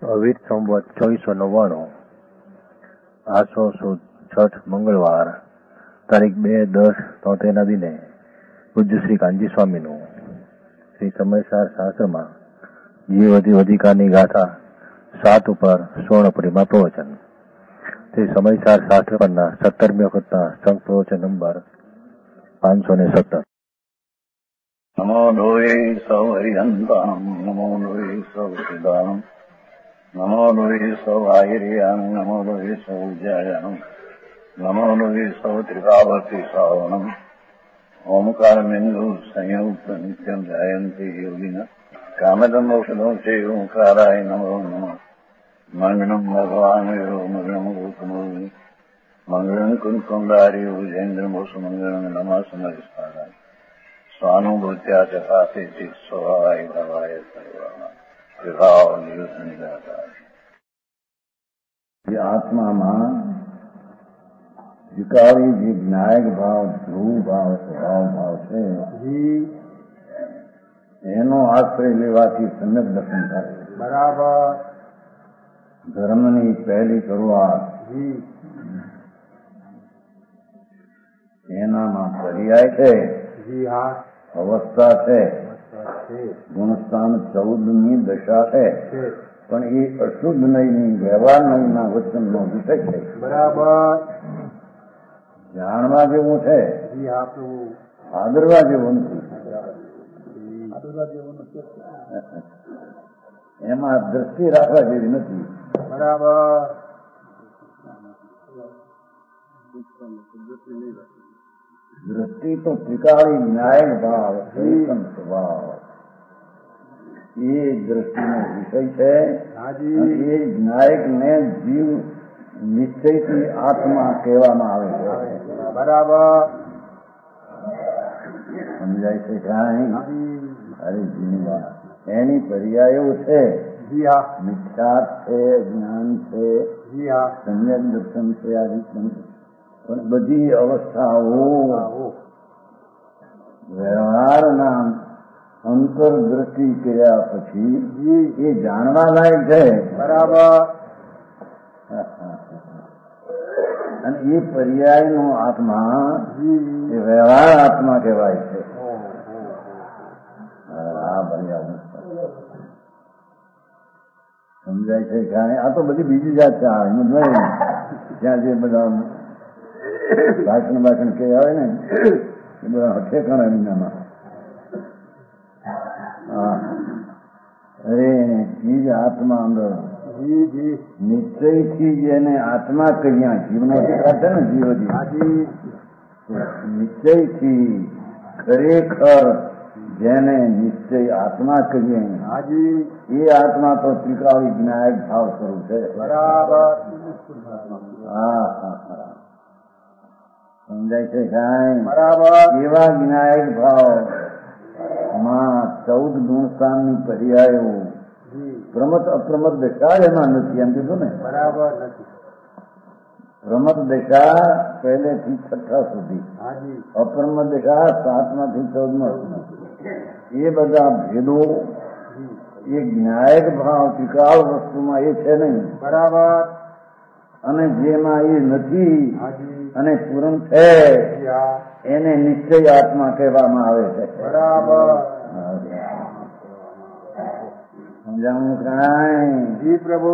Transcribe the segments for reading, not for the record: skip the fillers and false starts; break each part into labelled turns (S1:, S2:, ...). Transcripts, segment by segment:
S1: અવિત સંવત 2499 આસો સુદ છઠ મંગળવાર તારીખ 2/10/73 દિને પૂજ્ય શ્રી કાનજી સ્વામીનું શ્રી સમયસાર શાસ્ત્રમાં જીવ અધિકારની ગાથા 7 ઉપર સ્વર્ણપરીમાં પ્રવચન. તે સમયસાર શાસ્ત્ર પરના 17મી વખતના સંઘ પ્રવચન નંબર 517.
S2: નમો લોહે સૌ હરિહંતામ નમો લોહે સૌ સિદ્ધામ નમો લોહે સૌ આયર્યામ નમો લોહે સૌ જયામ નમો લોહે સૌ ત્રિકાવતી સાવનમ ઓમકાર બિંદુ સંયુક્ત નિત્યમ જાયંતી યોગિના કામદમ ઔષધો છે ઓંકારાય નમો નમઃ. મંગળમ ભગવાન મંગળમ ગૌતમો મંગળમ કુંકુંડારી ઉજેન્દ્ર મોસ મંગળમ નમઃ સમરિસ્પાદાય સ્વાનુભૂત્યા ચકાશે સ્વભાવાય ભવાય સર્વના વિભાવ નિયુસંજાતા. જે આત્મામાં વિકારી જે જ્ઞાયક ભાવ, ધ્રુવ ભાવ, સ્વભાવ ભાવ છે એનો આશ્રય લેવાથી સમ્યક દર્શન થાય. બરાબર. ધર્મની પહેલી શરૂઆત એનામાં પર્યાય છે, અવસ્થા છે, ગુણસ્થાન 14ની દશા છે, પણ એ અશુદ્ધ નહીં, વ્યવહાર નહીંના વચનનો વિષય છે. બરાબર. જાણવા જેવું છે, આદરવા જેવું નથી. એમાં દ્રષ્ટિ રાખવા જેવી નથી. બરાબર. દ્રષ્ટિ તો ત્રિકાળી ન્યાય ભાવ, એકમ સ્વભાવ એ દ્રષ્ટિનો વિષય છે. એ જ્ઞાયક ને જીવ નિશ્ચયથી આત્મા કહેવામાં આવે છે. બરાબર. સમજાય છે કાંઈ? અરે જીવા એની પર્યાયો છે. મિથ્યા છે, જ્ઞાન છે, સમ્યક દર્શન છે, આદિ પણ બધી અવસ્થાઓ વ્યવહારના અંતરદ્રષ્ટિ કર્યા પછી એ જાણવા લાયક છે. બરાબર. અને એ પર્યાયનો આત્મા એ વ્યવહાર આત્મા કહેવાય છે. આ પર્યાય સમજાય છે કારણ આ તો બધી બીજી જાત છે. જ્યાં જે બધા ભાષણ કે આવે ને એ બધા ઠેકાણા વિનામાં. અરે ચીજ આત્મા અંદર નિશ્ચયથી જેને આત્મા કર્યા જીવનો છે ને જીવજી નિશ્ચયથી ખરેખર જેને નિશ્ચય આત્મા કરીએ એ આત્મા તો ત્રિકાળી જ્ઞાયક ભાવ સ્વરૂપ છે. બરાબર. સમજાય છે કાંઈ? બરાબર. એવા જ્ઞાયક ભાવ માં 14 ગુણસ્થાનની પર્યાયો પ્રમત અપ્રમત દશા એમાં નથી એમ કીધું ને. બરાબર. નથી. પ્રમત દશા પહેલેથી 6 સુધી, અપ્રમત દશા 7માંથી 14 એ બધા ભેદો એ જ્ઞાયક ભાવ ત્રિકાળ વસ્તુમાં એ છે નહીં. બરાબર. અને જેમાં એ નથી અને પૂર્ણ છે એને નિશ્ચય આત્મા કહેવામાં આવે છે. બરાબર. સમજાવું કાંઈ? જી પ્રભુ.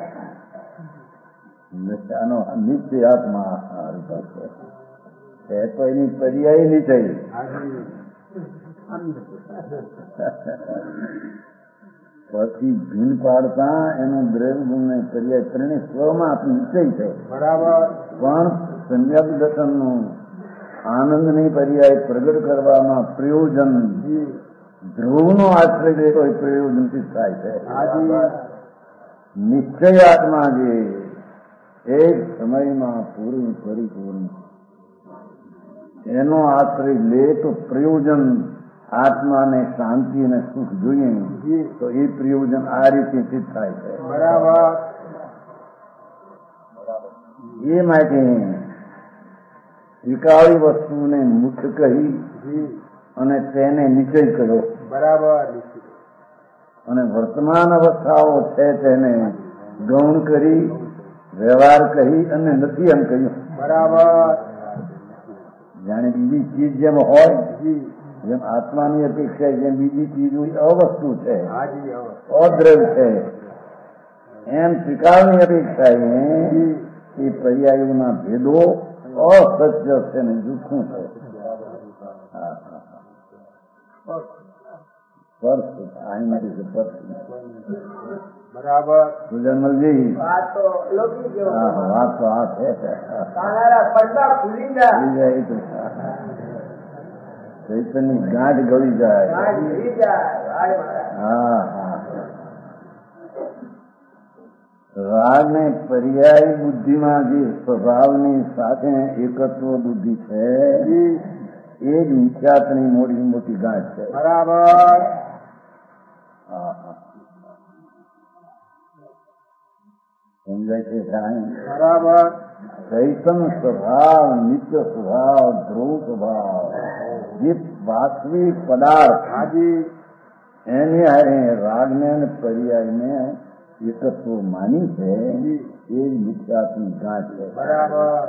S2: દશાનો નિશ્ચય આત્મા છે તો એની પર્યાય નિશ્ચય. પછી ભીન પાડતા એનો દ્રવ્ય ગુણ ને પર્યાય ત્રણે સ્વમાં નિશ્ચય છે. બરાબર. પણ સમ્યક દર્શનનું આનંદની પર્યાય પ્રગટ કરવામાં પ્રયોજન ધ્રુવનો આશ્રય લે તો એ પ્રયોજનથી થાય છે. નિશ્ચય આત્મા જે એક સમયમાં પૂર્ણ પરિપૂર્ણ એનો આશ્રય લે તો પ્રયોજન આત્માને શાંતિ અને સુખ જોઈએ તો એ પ્રયોજન આ રીતે સિદ્ધ થાય છે. બરાબર. એ માટે વિકાળી વસ્તુને મુખ્ય કહી અને તેને નિશ્ચય કર્યો. બરાબર. અને વર્તમાન અવસ્થાઓ છે તેને ગૌણ કરી, વ્યવહાર કહી અને નથી એમ કહ્યું.
S3: બરાબર.
S2: જાણે બીજી ચીજ જેમ હોય, જેમ આત્માની અપેક્ષા જેમ બીજી ચીજ અવસ્તુ છે, અદ્રવ્ય છે, એમ ત્રિકાળની અપેક્ષા એ પર્યાયોના ભેદો અસત્ય છે ને જૂઠું છે.
S3: બરાબર.
S2: સુજનમલજી,
S3: વાત તો
S2: વાત તો આ છે. ચૈતન્યની ગાંઠ ગળી જાય. હા હા. રાગ ને પર્યાય બુદ્ધિમાં જે સ્વભાવની સાથે એકત્વ બુદ્ધિ છે એ જ મિથ્યાત્વની મોટી મોટી ગાંઠ છે.
S3: બરાબર.
S2: સમજાય છે સાહેબ?
S3: બરાબર.
S2: ચૈતન સ્વભાવ, નિત્ય સ્વભાવ, ધ્રુવ સ્વભાવ, જે વાસ્તવિક પદાર્થ એની હારે રાગને અને પર્યાયને એકત્વ માની છે એ જ મિથ્યાત્વની ગાંઠ છે.
S3: બરાબર.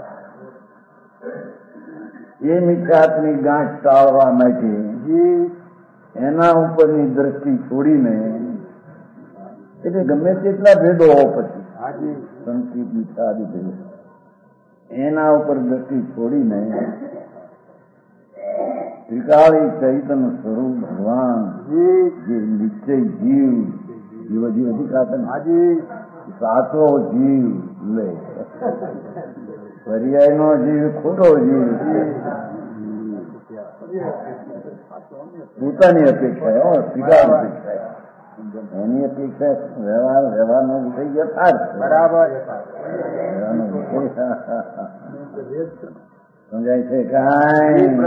S2: એ મિથ્યાત્વની ગાંઠ ટાળવા માટે એના ઉપરની દ્રષ્ટિ છોડીને, એટલે ગમે તેટલા ભેદો પછી સંસ્કૃત મિથ્યાદિ ભેદો, એના ઉપર દ્રષ્ટિ છોડીને ત્રિકાળી ચૈતન્ય સ્વરૂપ ભગવાન જે નિશ્ચય જીવ જીવ અધિકાતન સાચો જીવ લે, પર્યાયનો જીવ ખોટો જીવ, પોતાની અપેક્ષા સ્વીકાર અપેક્ષા, એની અપેક્ષા વ્યવહારનો વિષય યથાર્થ.
S3: બરાબર.
S2: વ્યવહારનો વિષય સમજાય છે કાંઈ?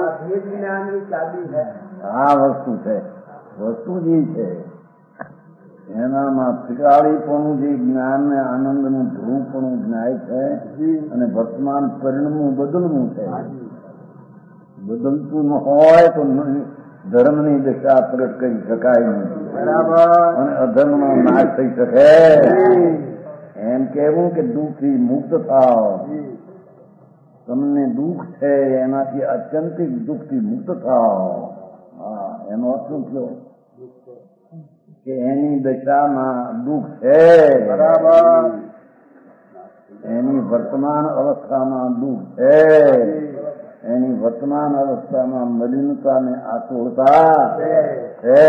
S2: આ વસ્તુ છે, વસ્તુ જે છે એનામાં ત્રિકાળીપણું જે જ્ઞાન ને આનંદનું ધ્રુવપણું જ્ઞાય છે અને વર્તમાન પરિણમનું બદલવું છે. બદલતું ન હોય તો ધર્મની દશા પ્રગટ કરી શકાય નહીં.
S3: બરાબર.
S2: અને અધર્મનો નાશ થઈ શકે. એમ કહેવું કે દુઃખથી મુક્ત થાવ, તમને દુઃખ છે એનાથી આત્યંતિક દુઃખથી મુક્ત થાવ. હા, એનો અર્થ શું થયો કે એની દશામાં દુઃખ છે.
S3: બરાબર.
S2: એની વર્તમાન અવસ્થામાં દુઃખ છે. એની વર્તમાન અવસ્થામાં મલિનતા ને આકુળતા છે.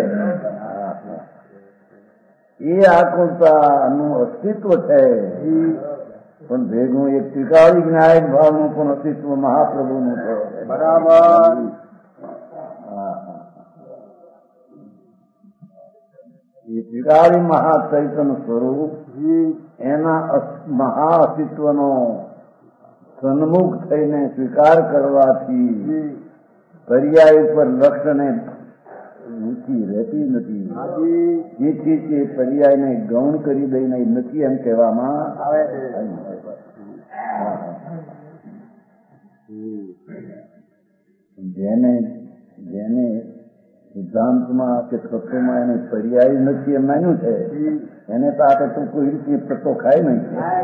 S2: એ આકુળતાનું અસ્તિત્વ છે, પણ ભેગું એક ત્રિકાળી જ્ઞાયક ભાવનું પણ અસ્તિત્વ મહાપ્રભુનું છે.
S3: બરાબર.
S2: એ ત્રિકાળી મહાચૈતન્ય સ્વરૂપ એના મહા અસ્તિત્વનો સન્મુખ થઈને સ્વીકાર કરવાથી પર્યાય પર લક્ષને રુચિ રહેતી નથી. જેથી તે પર્યાયને ગૌણ કરી દઈને નથી એમ કહેવામાં આવે છે. જેને સિદ્ધાંતમાં કે તત્વમાં એને પર્યાય નથી એમ માન્યું છે એને તો આપણે તો કોઈ રીતે પત્તો ખાય નહીં.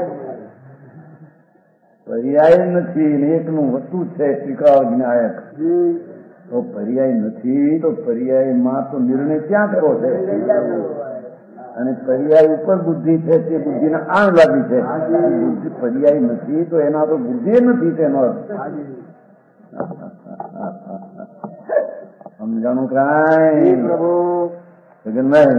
S2: પર્યાય નથી, એકનું વસ્તુ છે ત્રિકાળ જ્ઞાયક. તો પર્યાય નથી તો પર્યાયમાં તો નિર્ણય ક્યાં કરવો છે? અને પર્યાય ઉપર બુદ્ધિ છે તે બુદ્ધિને આણ લાગી છે. બુદ્ધિ પર્યાય નથી તો એના તો બુદ્ધિ નથી તેનો અર્થ. સમજાણું કાંઈ પ્રભુ? નહીં.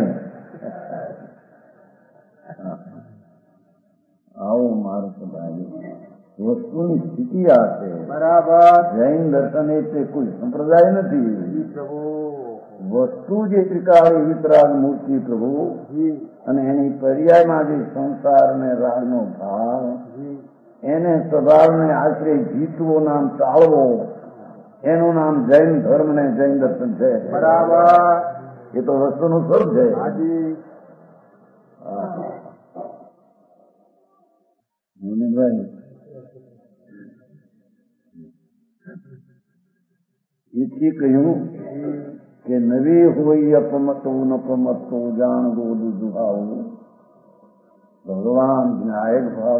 S2: આવું મારું તો ભાઈ વસ્તુની સ્થિતિ આ છે.
S3: બરાબર.
S2: જૈન દર્શન એટલે કોઈ સંપ્રદાય નથી. વસ્તુ જે ત્રિકાળી વિતરાગ મૂર્તિ પ્રભુ અને એની પર્યાયમાં જે સંસાર ને રાગનો ભાવ એને સ્વભાવને આશરે જીતવો નામ ટાળવો, એનું નામ જૈન ધર્મ ને જૈન દર્શન છે.
S3: બરાબર.
S2: એ તો વસ્તુનું સ્વરૂપ છે. મુનિભાઈ એથી કહ્યું કે નવી હોય અપમતો નપમતો જાણ ગોદુ દુહાવું ભગવાન વિનાયક ભાવ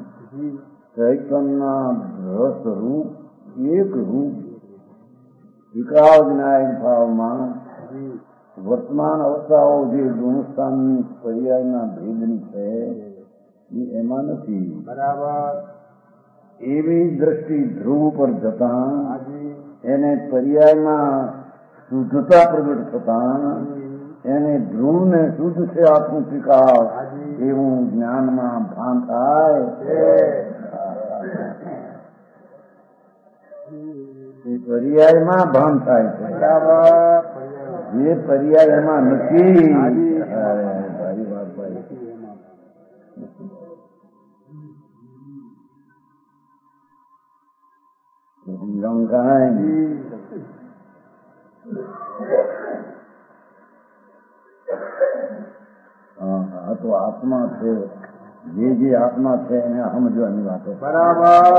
S2: ચૈતન્ય રસ રૂપ એક રૂપ વિકાસ વિનાયક ભાવમાં વર્તમાન અવસ્થાઓ જે ગુણસ્થાનની પર્યાયના ભેદની છે એ એમાં નથી.
S3: બરાબર.
S2: એવી દ્રષ્ટિ ધ્રુવ પર જતા એને પર્યાયમાં શુદ્ધતા પ્રગટ થતા એને ધ્રુવને શુદ્ધ છે આત્મ સ્વીકાર એવું જ્ઞાનમાં ભાન થાય. એ પર્યાયમાં ભાન થાય છે. જે પર્યાયમાં નથી. ભાઈ વાત ભાઈ હા તો આત્મા છે. જે આત્મા છે એને સમજવાની વાતો.
S3: બરાબર.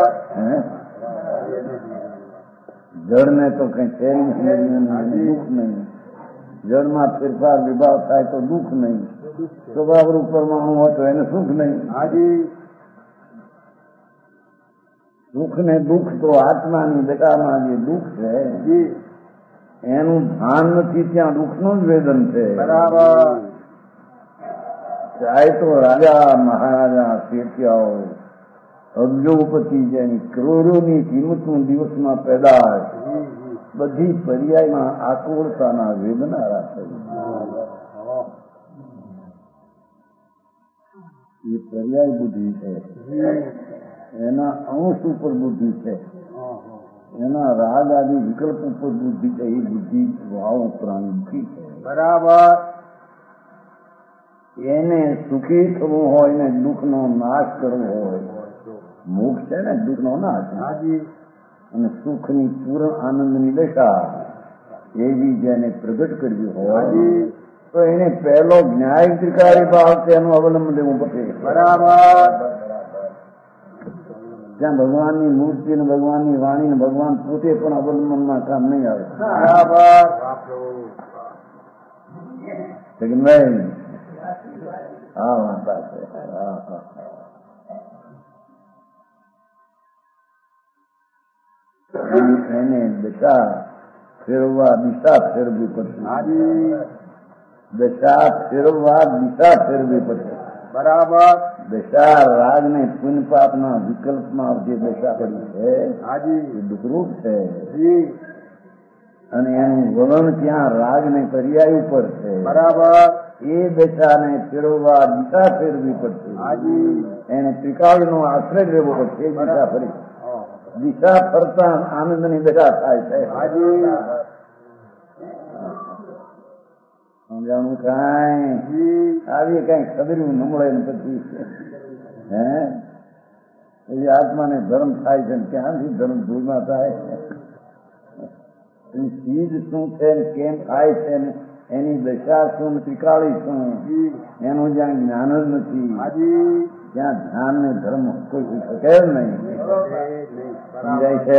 S2: જળ ને તો કઈ છે નહીં, દુઃખ નહીં. જળમાં ફેરફાર વિભાગ થાય તો દુઃખ નહીં. સ્વભાવ રૂપ પરમાણુ હોય તો એને સુખ નહીં. સુખ ને દુઃખ તો આત્માની દશામાં જે દુઃખ છે એનું ભાન નથી, ત્યાં દુઃખનું જ વેદન છે.
S3: બરાબર.
S2: ચાહે તો રાજા મહારાજા શેઠિયાઓ અબજોપતિ જેની કરોડોની કિંમતનું દિવસમાં પેદાશ બધી પર્યાયમાં આકુળતાના વેદનારા થઈ. એ પર્યાય બુદ્ધિ છે. એના અંશ ઉપર બુદ્ધિ છે. એના રાગ આદિ વિકલ્પ ઉપર બુદ્ધિ છે. એ બુદ્ધિ ભાવ પ્રાંતિ છે.
S3: બરાબર.
S2: એને સુખી થવું હોય ને દુઃખનો નાશ કરવો હોય, મોક્ષ છે ને દુઃખનો નાશ, અને સુખની પૂર્ણ આનંદની દશા એવી જેને પ્રગટ કરવી હોય તો એને પહેલો ન્યાય ત્રિકારી ભાવ તેનું અવલંબન લેવું પડશે.
S3: બરાબર.
S2: ત્યાં ભગવાનની મૂર્તિ ને ભગવાનની વાણી ને ભગવાન પોતે પણ અવલંબનમાં કામ નહીં આવે.
S3: બરાબર.
S2: જગનભાઈ હા વાંચા છે. એને દશા ફેરવવા દિશા ફેરવવી પડશે. દશા ફેરવવા દિશા ફેરવવી પડશે.
S3: બરાબર.
S2: દશા રાગ ને પુણ્ય પાપના વિકલ્પમાં જે દશા પડી છે એ દુઃખરૂપ છે. અને એનું વલણ ત્યાં રાગ ને પર્યાય ઉપર છે.
S3: બરાબર.
S2: એ દશાને ફેરવવા દિશા ફેરવી પડશે. એને ત્રિકાળનો આશ્રય લેવો પડશે. એ દિશા ફરી દિશા ફરતા આનંદની દશા થાય છે. સમજાણું કાંઈ આવી કઈ ખબર્યું નમળે ને પછી એ આત્માને ધર્મ થાય છે ક્યાંથી ધર્મ ભૂલમાં થાય? ચીજ શું છે કેમ થાય છે એની દશા શું ત્રિકાળી શું એનું જ્યાં જ્ઞાન જ નથી ત્યાં ધ્યાન ને ધર્મ કોઈ શકે જ નહીં. સમજાય છે?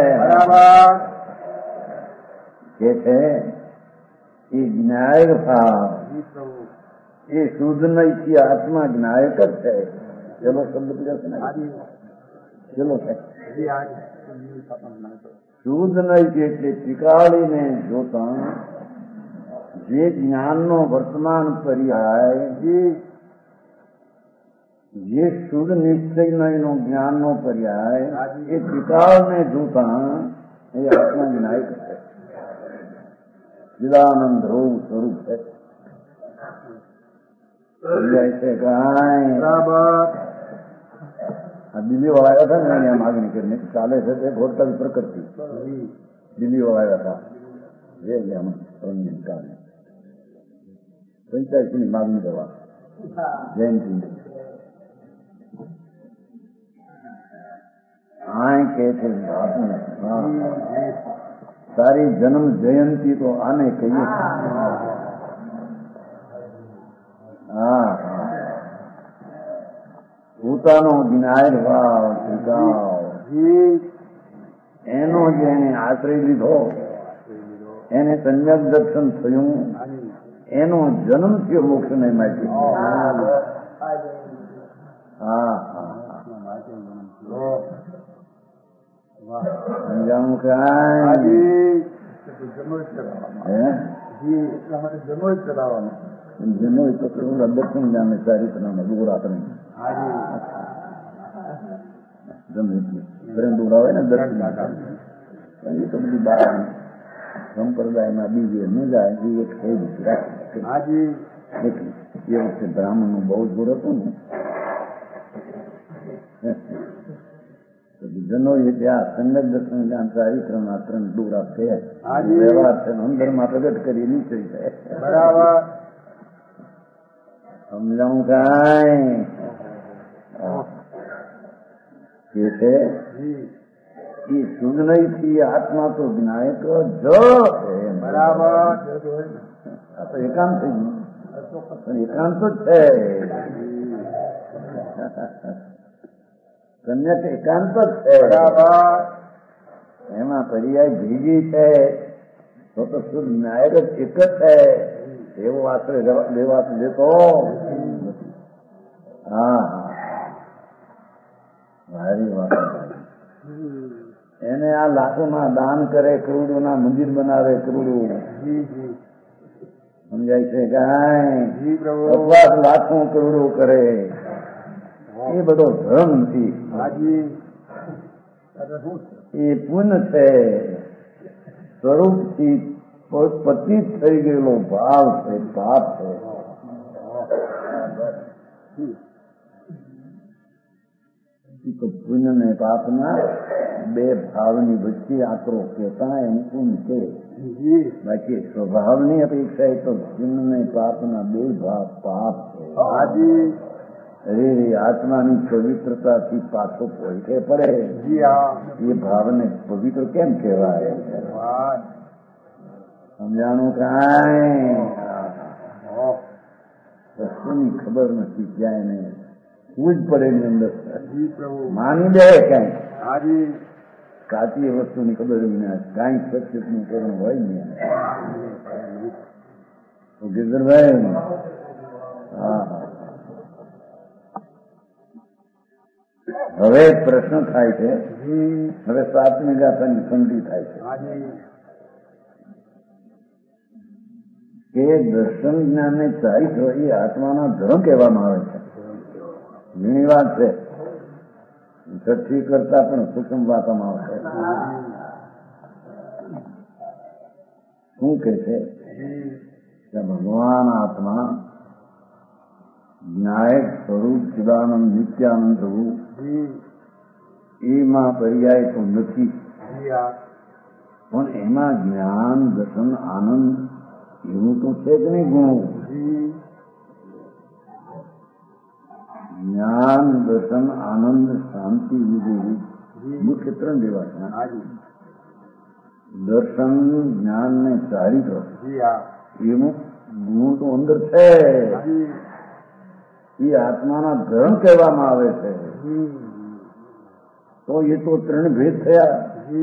S2: કે છે એ જ્ઞાયક ભાવ એ શુદ્ધ નૈથી આત્મા જ્ઞાયક જ છે. ચલો શબ્દ પૂછે ને ચલો છે શુદ્ધ નૈથી એટલે ત્રિકાળીને જોતા જે જ્ઞાનનો વર્તમાન પર્યાય જે શુદ્ધ નિશ્ચયનો જ્ઞાનનો પર્યાય એ ત્રિકાળને જોતા એ આત્મા જ્ઞાયક છે. ચિદાનંદ ધ્રુવ સ્વરૂપ છે. દિલ્હી વાળા આવ્યા હતા ને માગણી કરીને ચાલે છે તે ભોટકાવી પ્રકૃતિ દિલ્હી વાળા આવ્યા હતા કારણે 85 ની માગણી કરવા જયંતિ આ કે છે તારી જન્મ જયંતિ તો આને કહીએ. હા પોતાનો જ્ઞાય ભાવ એનો જેને આશ્રય લીધો એને સંયમ દર્શન થયું એનો જન્મ થયો મોક્ષ ને માટે. હા સમજાવું કાંઈ જનો તો દર્શન જામે ચારિત્રમાં દોરાત્રે દોરાવે ને દર્શન એ તો બધી બાર સંપ્રદાયમાં બીજે ન જાય એ એક થઈ ગયું. એ વખતે બ્રાહ્મણનું બહુ જોર હતું ને જનો એ ત્યાં સંગત દર્શન જ્ઞાન ચારિત્રના 3 દોરા થયા વ્યવહાર છે અંદરમાં પ્રગટ કરી નીચે જાય.
S3: બરાબર
S2: સમજાવું કાંઈ એ છે એ શુદ્ધ નહીં થી આત્મા તો જ્ઞાય તો
S3: બરાબર
S2: આ તો એકાંત થઈ ગયું. એકાંત જ છે કન્યા એકાંત જ છે.
S3: બરાબર
S2: એમાં પર્યાય ભેગી છે તો શુદ્ધ નાયક જ એક જ છે એવો આશ્રય લેવા લેતો. હા મારી વાત એને આ લાખોમાં દાન કરે, કરોડોના મંદિર બનાવે, કરોડો સમજાય છે કાંઈ 50 લાખો કરોડો કરે એ બધો ધર્મ નથી. એ પુણ્ય છે સ્વરૂપથી પતિત થઈ ગયેલો ભાવ છે, પાપ છે. પુણ્ય ને પાપના 2 ભાવની વચ્ચે આકરો કહેતા એનું પુણ્ય છે. બાકી સ્વભાવની અપેક્ષા એ તો પુણ્ય ને પાપના 2 ભાવ પાપ છે. અરે આત્માની પવિત્રતાથી પાછો પોઈઠે પડે એ ભાવને પવિત્ર કેમ કહેવાય? સમજાણું કાંઈ? વસ્તુની ખબર નથી ક્યાં એને પૂજ પડે એની અંદર માની દે ક્યાંય કાચી વસ્તુની ખબર વિના કાંઈ સચિતનું કરણ હોય નહીં. ગિરધરભાઈ હા હવે પ્રશ્ન થાય છે. હવે 7મી ગાથાની સંધિ થાય છે કે દર્શન જ્ઞાનને ચારિત્ર એ આત્માના ધર્મ કહેવામાં આવે છે. ઘણી વાત છે, છઠ્ઠી કરતા પણ સૂક્ષ્મ વાતમાં આવશે. શું કે છે કે ભગવાન આત્મા જ્ઞાયક સ્વરૂપ ચિદાનંદ નિત્યાનંદ પ્રભુ એમાં પર્યાય તો નથી, પણ એમાં જ્ઞાન દર્શન આનંદ એવું તો છે કે નહીં? ગુણો જ્ઞાન દર્શન આનંદ શાંતિ વિજય મુખ્ય 3 જેવા છે. દર્શન જ્ઞાન ને ચારિત્ર એનું ગુણ તો અંદર છે. એ આત્માના ધર્મ કહેવામાં આવે છે. તો એ તો 3 ભેદ થયા.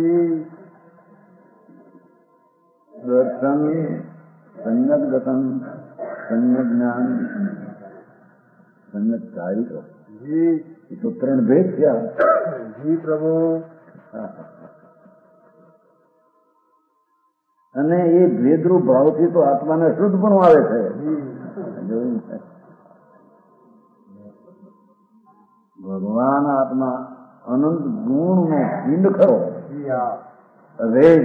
S2: દર્શન, સંયત ગતન, સંયત જ્ઞાન, સંયત ચારિત્ર એ તો 3 ભેદ થયા.
S3: પ્રભુ
S2: અને એ ભેદરૂપ ભાવથી તો આત્માને શુદ્ધ પણ આવે છે. જોયું છે ભગવાન આત્મા અનંત ગુણનો પિંડ ખરો વેદ.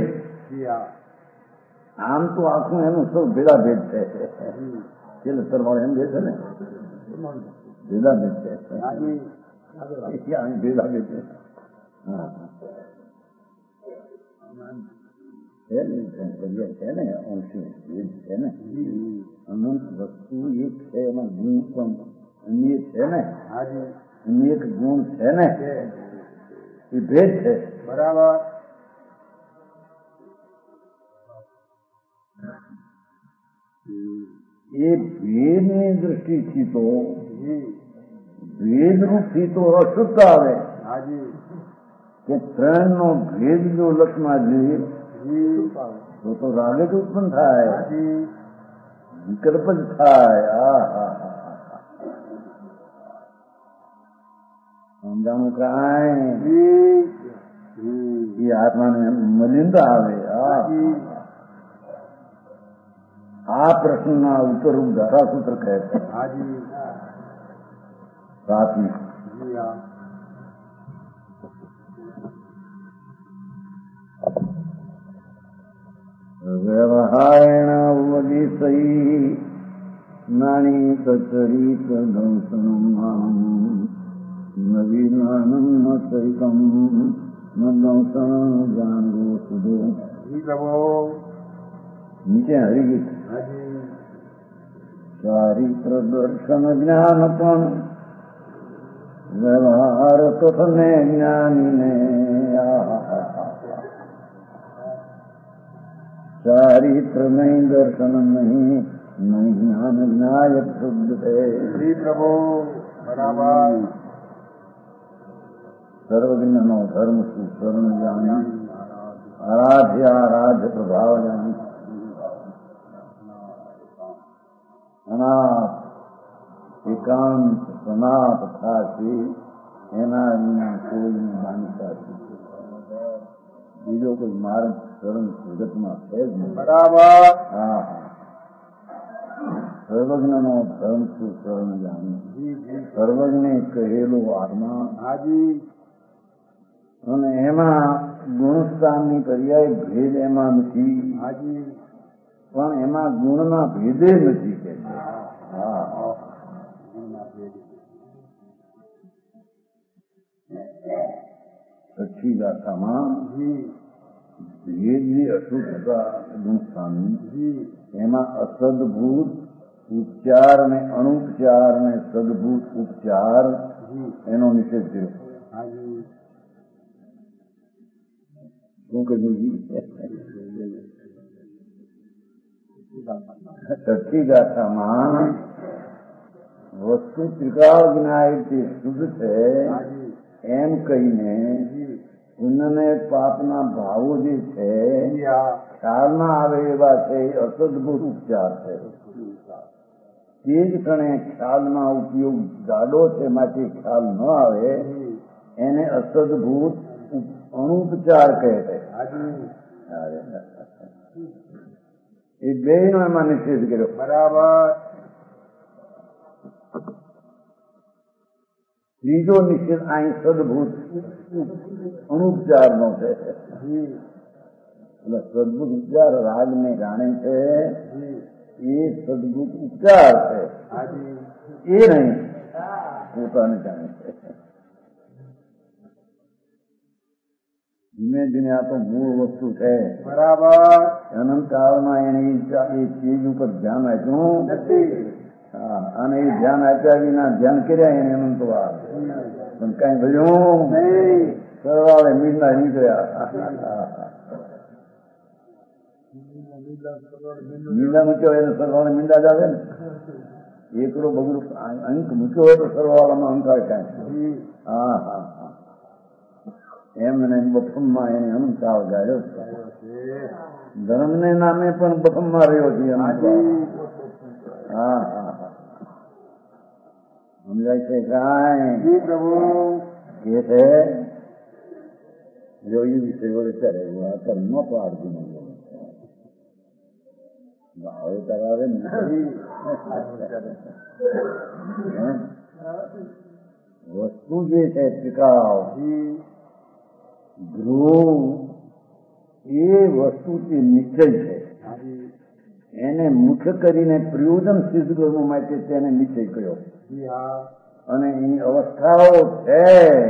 S2: આમ તો આખું એનું સૌ ભેદા ભેદ છે. છેલ્લે સરવાળે એમ જે છે ને ભેદા ભેદ છે. ભેદા ભેદ છે. છે ને અંશી ભેદ છે ને. અનંત વસ્તુ એક છે, એમાં ગુણ પણ અન્ય છે ને, અનેક ગુણ છે ને, એ ભેદ છે.
S3: બરાબર
S2: એ ભેદની દૃષ્ટિથી તો ભેદરૂપથી તો અશુદ્ધ આવે કે 3 નો ભેદ જો લક્ષમાં જોઈએ તો રાગ જ ઉત્પન્ન થાય, વિકલ્પ જ થાય. જાણું કાંઈ
S3: જી
S2: એ આત્માને મલિનતા આવે.
S3: હાજી
S2: આ પ્રશ્નના ઉત્તરરૂપ ધારાસૂત્ર કહે છે.
S3: હાજી
S2: પ્રાથમિક
S3: જી હા
S2: વ્યવહારેણ ઉપદિશૈ નાની સચરિત દંશનમ નવીનાનંદ સૈકમ દંશન જાણવો સુધો.
S3: જી પ્રભુ
S2: નીચે હરિગીત
S3: હાજી
S2: ચારિત્ર દર્શન જ્ઞાન પણ વ્યવહાર કથને જ્ઞાનીને ચારિત્ર નહીં દર્શન નહીં નહીં જ્ઞાન જ્ઞાયક શુદ્ધ છે.
S3: જી પ્રભુ બરાબર
S2: સર્વજ્ઞનો ધર્મ શું શરણ જાણી આરાધ્ય આરાધ્ય પ્રભાવ જાણી અનાથ એકાંત સનાત થાશે એના અહીંયા કોઈ માનતા છે. બીજો કોઈ માર્ગ શરણ જગતમાં છે જ નહીં.
S3: બરાબર
S2: હા સર્વજ્ઞનો ધર્મ શું શરણ જાણી
S3: જી જી
S2: સર્વજ્ઞે કહેલું આત્મા
S3: હાજી
S2: અને એમાં ગુણસ્થાનની પર્યાય ભેદ એમાં નથી
S3: હાજી
S2: પણ એમાં ગુણના ભેદે નથી કે છે. હા છઠ્ઠી ગાથામાં
S3: જી
S2: ભેદની અશુદ્ધતા ગુણસ્થાનની
S3: જી
S2: એમાં અસદભૂત ઉપચાર અને અનુપચાર અને સદભૂત ઉપચાર
S3: જી
S2: એનો નિષેધ કર્યો.
S3: હાજી
S2: શું કહ્યું? છઠ્ઠી ગાથામાં વસ્તુ ત્રિકાળ જ્ઞાયથી શુદ્ધ છે
S3: હાજી
S2: એમ કહીને
S3: જી
S2: પુણ્યને પાપના ભાવો જે છે
S3: જી હા
S2: ખ્યાલમાં આવે એવા છે એ અસદભૂત ઉપચાર છે. તે જ ક્ષણે ખ્યાલમાં ઉપયોગ જાડો છે માટે ખ્યાલ ન આવે
S3: જી
S2: એને અસદભૂત અણુપચાર કહે છે.
S3: હાજી
S2: એ બેયનો એમાં નિષેધ કર્યો.
S3: બરાબર
S2: ત્રીજો નિષેધ અહીં સદભૂત અણુપચારનો છે.
S3: જી
S2: એટલે સદભૂત ઉપચાર રાગને જાણે છે
S3: જી
S2: એ સદભૂત ઉપચાર છે
S3: હાજી
S2: એ નહીં પોતાને જાણે છે. ધીમે ધીમે આ તો મૂળ વસ્તુ છે.
S3: બરાબર
S2: અનંત કાળમાં એને એ ચીજ ઉપર ધ્યાન આપ્યું
S3: નથી
S2: હા અને એ ધ્યાન આપ્યા વિના ધ્યાન કર્યા એને અનંત વાર પણ કઈ ભર્યું
S3: નહીં
S2: સરવાળે મીંડા નીકળ્યા. મીંડા મૂક્યો એને સરવાળે મીંડા જ આવે ને. એકલો બગડું અંક મૂક્યો હોય તો સરવાળામાં અંકાર કાંઈ.
S3: જી
S2: હા હા હા એમને બફમમાં એને અનંતકાળ ગાળ્યો છે. ધર્મને નામે પણ બફમમાં રહ્યો છે અનંતકાળ. હા હા હા સમજાય છે કાંઈ
S3: જી પ્રભુ
S2: કે છે જો એ વિષય વડે ત્યારે અત્યારે નહોતો આરતી હવે તારે આવે ને વસ્તુ જે છે ટીકાવ
S3: જી
S2: ધ્રુવ એ વસ્તુ તે નિશ્ચય છે.
S3: હાજી
S2: એને મુખ્ય કરીને પ્રયોજન સિદ્ધ કરવા માટે તેને નિશ્ચય કર્યો
S3: જી હા
S2: અને એની અવસ્થાઓ છે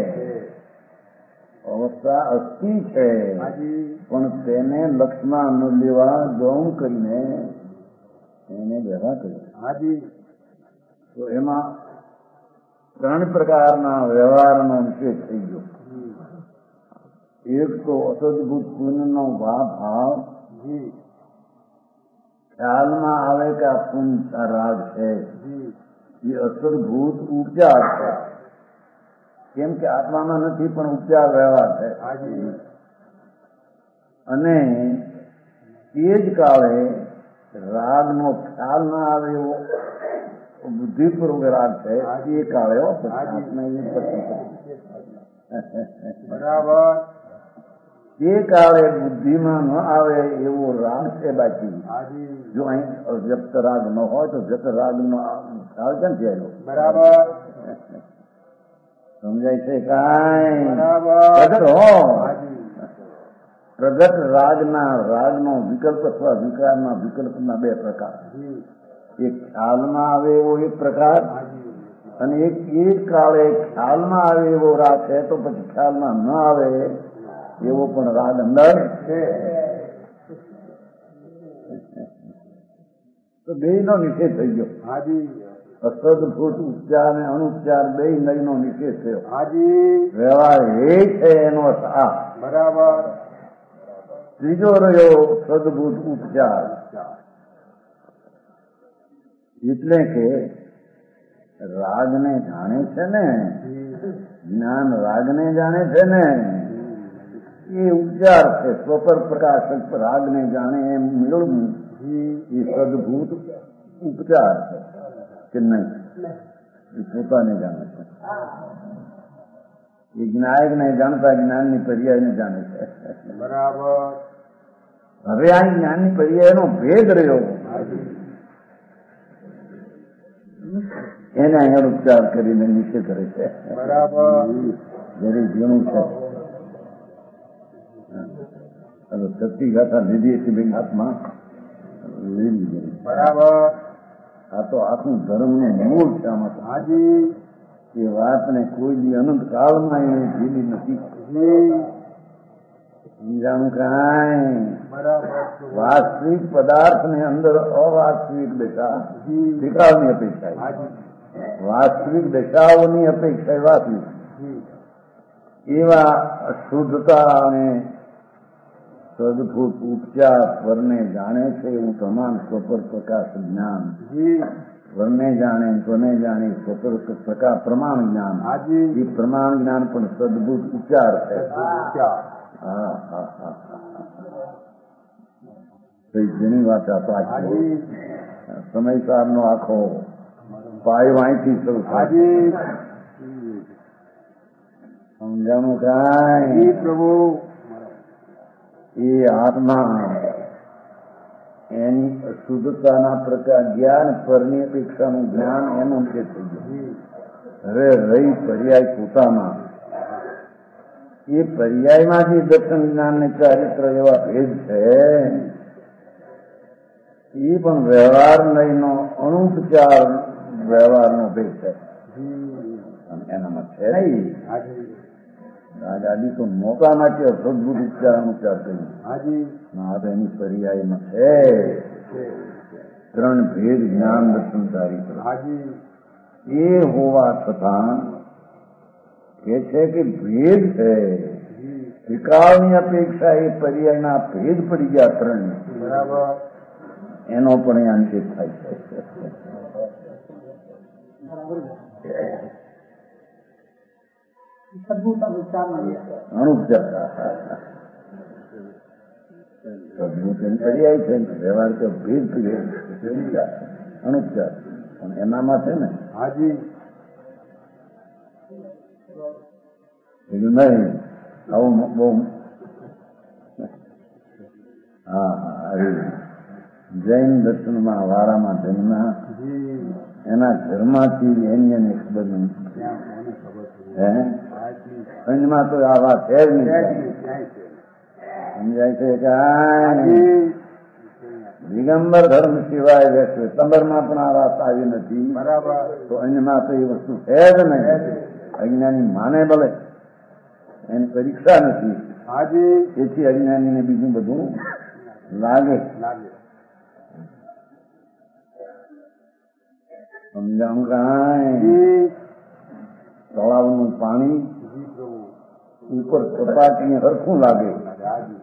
S2: અવસ્થા અસ્થિ છે
S3: હાજી
S2: પણ તેને લક્ષમાં ન લેવા ગૌણ કરીને એને વ્યવહાર કર્યો.
S3: હાજી
S2: તો એમાં ત્રણ પ્રકારના વ્યવહારનો નિષેધ થઈ ગયો. એક તો અસદભૂત પુણ્યનો ભાવ
S3: જી
S2: ખ્યાલમાં આવે કે આ પુણ્ય રાગ છે
S3: જી
S2: એ અસદભૂત ઉપચાર છે. કેમ કે આત્મામાં નથી પણ ઉપચાર વ્યવહાર છે.
S3: હાજી
S2: અને એ જ કાળે રાગનો ખ્યાલ ના આવે એવો બુદ્ધિપૂર્વક રાગ છે એ કાળે આત્મા એ પછી
S3: બરાબર
S2: તે કાળે બુદ્ધિમાં ન આવે એવો રાગ છે બાકી.
S3: હાજી
S2: જો અહીં વ્યક્ત રાગ ન હોય તો વ્યક્ત રાગ નો ખ્યાલ ક્યાંથી આવ્યો?
S3: બરાબર
S2: સમજાય છે કાંઈ?
S3: બરાબર
S2: પ્રગટ હો
S3: હાજી
S2: પ્રગટ રાગનો વિકલ્પ અથવા વિકારના વિકલ્પના બે પ્રકાર.
S3: જી
S2: એક ખ્યાલમાં આવે એવો એક પ્રકાર,
S3: હાજી
S2: અને એક કાળે ખ્યાલમાં આવે એવો રાગ છે તો પછી ખ્યાલમાં ન આવે એવો પણ રાગ અંદર
S3: છે
S2: તો બેયનો નિષેધ થઈ ગયો.
S3: હાજી
S2: અસદભૂત ઉપચાર અને અનુપચાર બે નયનો નિષેધ થયો.
S3: હાજી
S2: વ્યવહાર એ છે એનો અર્થ આ.
S3: બરાબર
S2: ત્રીજો રહ્યો સદભૂત ઉપચાર, એટલે કે રાગને જાણે છે ને, જ્ઞાન રાગને જાણે છે ને, એ ઉપચાર છે. સ્વપર પ્રકાશક રાગને જાણે એમ મેળવું એ સદભૂત ઉપચાર છે કે નહીં? એ પોતાને જાણે છે. એ જ્ઞાયકને જાણતા જ્ઞાનની પર્યાયને જાણે છે.
S3: બરાબર
S2: હવે આ જ્ઞાનની પર્યાયનો ભેદ રહ્યો એને અહીંયા ઉપચાર કરીને નિષેધ કરે છે.
S3: બરાબર
S2: જરી ઝીણું છે. શક્તિ ગાથા લીધી હતી બેન હાથમાં લીધી.
S3: બરાબર
S2: આ તો આખું ધર્મનું મૂળ છે. આમાં તો
S3: હાજી
S2: એ વાતને કોઈ દી અનંત કાળમાં એને જીલી નથી.
S3: જી
S2: સમજાણું કાંઈ?
S3: બરાબર
S2: વાસ્તવિક પદાર્થની અંદર અવાસ્તવિક દશા
S3: જી
S2: વિકાસની અપેક્ષા,
S3: હાજી
S2: વાસ્તવિક દશાઓની અપેક્ષા વાસ્તવિક
S3: જી
S2: એવા શુદ્ધતા અને સદભૂત ઉપચાર સ્વરને જાણે છે એવું તમામ સ્વપર પ્રકાશ જ્ઞાન.
S3: જી
S2: સ્વરને જાણે, સ્વને જાણે, સ્વપર પ્રકાશ પ્રમાણ જ્ઞાન.
S3: હાજી
S2: એ પ્રમાણ જ્ઞાન પણ સદભૂત ઉપચાર છે.
S3: હા
S2: કઈ જેની વાત આ પાછી
S3: હાજી
S2: સમયસારનો આખો પાયો અહીંથી શરૂ થાય.
S3: હાજી
S2: સમજાણું
S3: જી
S2: કાંઈ?
S3: પ્રભુ
S2: એ આત્મા એની અશુદ્ધતાના પ્રકાર જ્ઞાન પરની અપેક્ષાનું જ્ઞાન એનું છે થઈ ગયું.
S3: જી
S2: હવે રહી પર્યાય પોતામાં. એ પર્યાયમાં જે દર્શન જ્ઞાન ને ચારિત્ર એવા ભેદ છે એ પણ વ્યવહાર નહીંનો અનુપચાર વ્યવહારનો ભેદ છે.
S3: જી
S2: અને એનામાં છે નહીં.
S3: હાજી
S2: દાદી તો મોટા માટે અસદભૂત ઉપચાર અનુચાર કર્યું.
S3: હાજી
S2: ના તો એની પર્યાયમાં છે ત્રણ ભેદ જ્ઞાન દર્શન ચારિત્ર.
S3: હાજી
S2: એ હોવા છતાં એ છે કે ભેદ છે.
S3: જી
S2: વિકાળની અપેક્ષા એ પર્યાયના ભેદ પડી ગયા ત્રણ.
S3: બરાબર
S2: એનો પણ અહીંયા નિષેધ થાય છે. અનુપચાર સદભૂત એની પર્યાય છે. વ્યવહાર તો ભેદ અનુપચાર પણ એનામાં છે ને
S3: હાજી
S2: બીજું નહીં. આવું બહુ હા જૈન દર્શનમાં વારામાં જન્મ્યા
S3: જી
S2: એના ઘરમાંથી એની એને ખબર નહીં. હે અંજમાં તો આ વાત છે જ નહીં. સમજાય છે કે દિગંબર ધર્મ સિવાય શ્વેતંબરમાં પણ આ વાત આવી નથી.
S3: બરાબર
S2: તો અંજમાં તો એ વસ્તુ છે જ નહીં. અજ્ઞાની માને ભલે એની પરીક્ષા નથી.
S3: હાજી
S2: એથી અજ્ઞાનીને બીજું બધું લાગે.
S3: લાગે
S2: સમજાણું કાંઈ?
S3: જી
S2: તળાવનું પાણી
S3: જી પ્રભુ
S2: ઉપર સપાટીને હરખું લાગે
S3: હાજી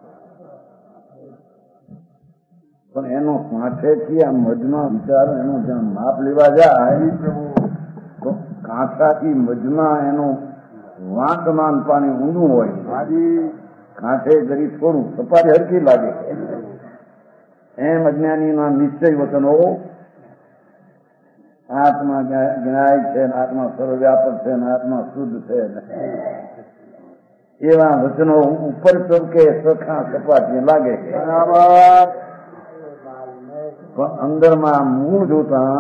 S2: પણ એનો કાંઠેથી આ મધમાં વિચાર એનો જ્યાં માપ લેવા જાય તો કાંઠાથી મધમાં એનું વાંકમાન પાણી ઊંડું હોય.
S3: હાજી
S2: કાંઠે જરી થોડું સપાટી હરખી લાગે. એમ અજ્ઞાનીના નિશ્ચય વચનો આત્મા જ્ઞાય છે, આત્મા સર્વવ્યાપક છે, આત્મા શુદ્ધ છે, એવા વચનો ઉપર ચમકે સખા સપાટીએ લાગે
S3: બરાબર
S2: પણ અંદરમાં મૂળ જોતા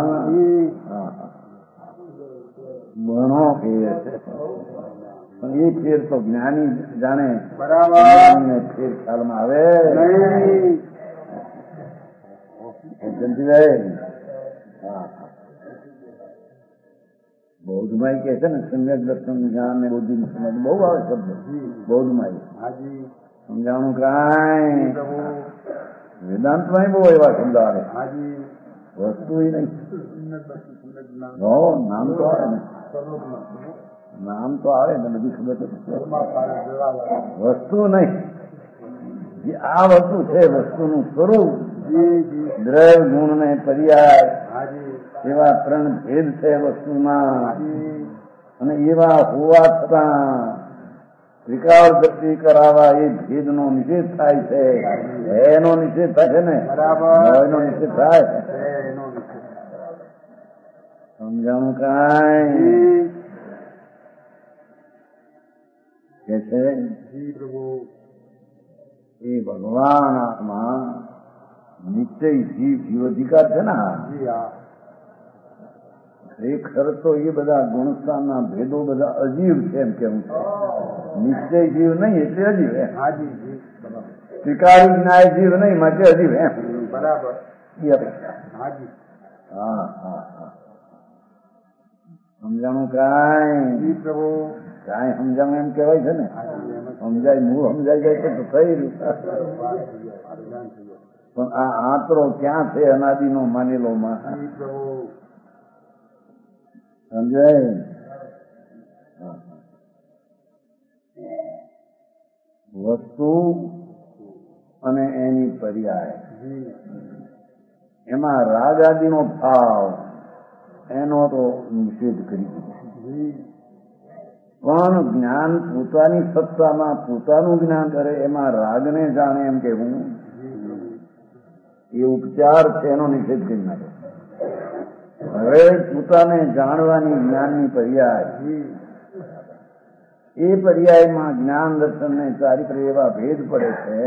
S2: ઘણો ફેર છે. પણ એ ફેર તો જ્ઞાની જાણે.
S3: બરાબર
S2: ફેર ખ્યાલમાં આવે બૌદ્ધમાં કે છે ને સમ્યક દર્શન જ્ઞાન ને બૌદ્ધિક સમજ બહુ આવે શબ્દ બૌદ્ધમાં સમજાવવાનું કાંઈ વેદાંતમાં બહુ એવા શબ્દ આવે વસ્તુ નહીં. નામ તો આવે ને નામ તો આવે ને બધી ખબર છે વસ્તુ નહીં. આ વસ્તુ છે વસ્તુનું સ્વરૂપ દ્રવ્ય ગુણ ને પર્યાય એવા ત્રણ ભેદ છે વસ્તુમાં અને એવા હોવા છતાં વિકાર ગતિ કરાવવા એ ભેદનો નિષેધ થાય છે. એનો નિષેધ થાય છે ને એનો નિષેધ થાય સમજાણું કાંઈ કે છે એ ભગવાન આત્મા નિશ્ચય જીવ જીવાધિકાર છે ને ખરેખર તો એ બધા ગુણસ્થાનના ભેદો બધા અજીવ છે એમ કેવું છે. નિશ્ચય જીવ નહીં એટલે અજીવ એમ. સ્વીકારી ન્યાય જીવ નહીં માટે અજીવ એમ.
S3: બરાબર
S2: હા હા હા સમજાણું કાંઈ કાંઈ સમજાણું એમ કેવાય છે ને. સમજાય હું સમજાઈ જાય તો થઈ રહ્યું પણ આ આંતરો ક્યાં છે અનાદિનો માનેલો માં સમજાય. વસ્તુ અને એની પર્યાય એમાં રાગ આદિનો ભાવ એનો તો નિષેધ કરી દીધો. પણ જ્ઞાન પોતાની સત્તામાં પોતાનું જ્ઞાન કરે એમાં રાગને જાણે એમ કેવું એ ઉપચાર છે એનો નિષેધ કરી નાખે. હવે પોતાને જાણવાની જ્ઞાનની પર્યાય એ પર્યાયમાં જ્ઞાન દર્શન ને ચારિત્ર એવા ભેદ પડે છે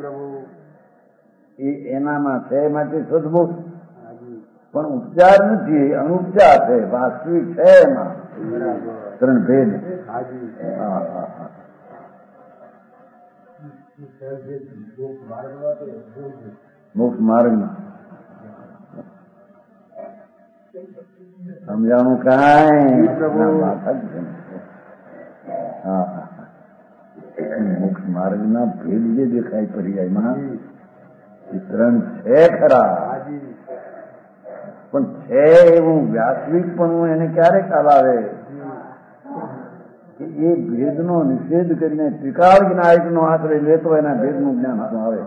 S2: એ એનામાં છે માટે સદબોધ પણ ઉપચાર નથી અનુપચાર છે વાસ્તવિક છે એમાં ત્રણ ભેદ. મોક્ષ માર્ગમાં સમજાણું કાંઈ મોક્ષ માર્ગના ભેદ જે દેખાય પર્યાયમાં એ ત્રણ છે ખરા પણ છે એવું વાસ્તવિક પણ એને ક્યારે ખ્યાલ આવે કે એ ભેદનો નિષેધ કરીને ત્રિકાળ વિનાયકનો આશ્રય લેતો એના ભેદનું જ્ઞાન હાથમાં આવે.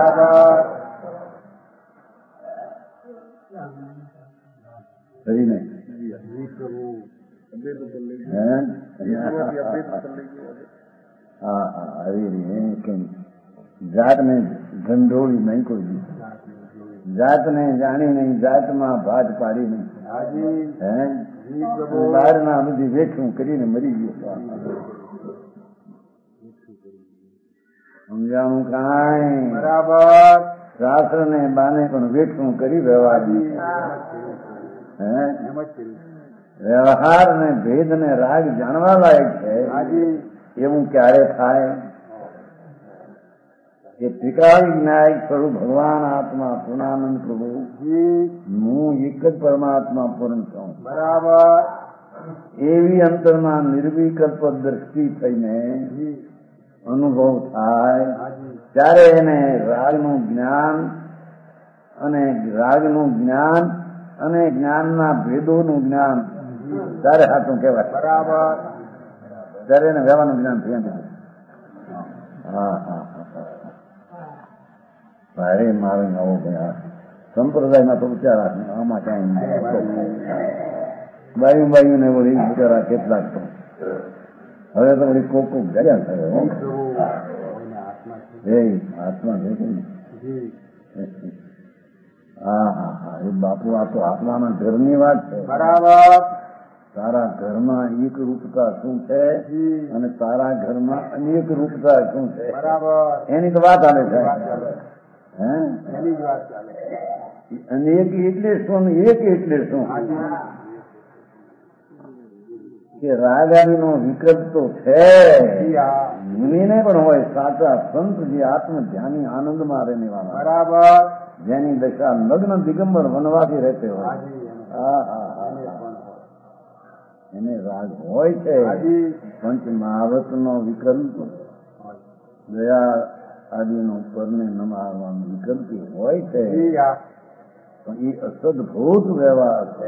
S2: કરીને હા હા આવી કેમ જાતને ધંધોળી નહીં કોઈ દી જાતને જાણી નહીં જાતમાં ભાત પાડી નહીં હે બહારના બધી વેઠું કરીને મરી ગયો. સમજાણું કાંઈ
S3: બરાબર
S2: શાસ્ત્ર ને બાને પણ વેઠું કરી વ્યવહારની હે વ્યવહાર ને ભેદ ને રાગ જાણવા લાયક છે એવું ક્યારે થાય કે ત્રિકાળ ન્યાય સ્વરૂપ ભગવાન આત્મા પૂર્ણાનંદ પ્રભુ હું એક જ પરમાત્મા પૂર્ણ છું
S3: બરાબર
S2: એવી અંતરમાં નિર્વિકલ્પ દ્રષ્ટિ થઈને અનુભવ થાય ત્યારે એને રાગનું જ્ઞાન અને જ્ઞાનના ભેદોનું જ્ઞાન ત્યારે સાચું કહેવાય.
S3: બરાબર
S2: ત્યારે એને વ્યવહારનું જ્ઞાન થયા. હા હા ભારે મારે નવો ગયા સંપ્રદાયમાં તો વિચાર રાખે આમાં ક્યાંય બાયુને વળી બિચારા કેટલાક તો હવે તો વળી કોક ગયા થયો એ આત્મા છે ને હા હા હા એ બાપુ આ તો આત્માના ઘરની વાત છે.
S3: બરાબર
S2: તારા ઘરમાં એક રૂપતા શું છે અને તારા ઘરમાં અનેક રૂપતા શું છે
S3: બરાબર
S2: એની તો વાત આવે છે. હે
S3: એની જ વાત ચાલે.
S2: અનેક એટલે શું ને એક એટલે શું કે રાગારીનો વિકલ્પ તો છે મુનિને પણ હોય સાચા સંત જે આત્મ ધ્યાની આનંદમાં રહેને વાળા
S3: બરાબર
S2: જેની દશા લગ્ન દિગંબર વનવાસી રહેતે હોય એને રાગ હોય છે. પંચ મહાવત નો વિકલ્પ દયા આદિનો પરને નમાડવાનો વિકલ્પ હોય છે પણ એ અસદભૂત વ્યવહાર છે.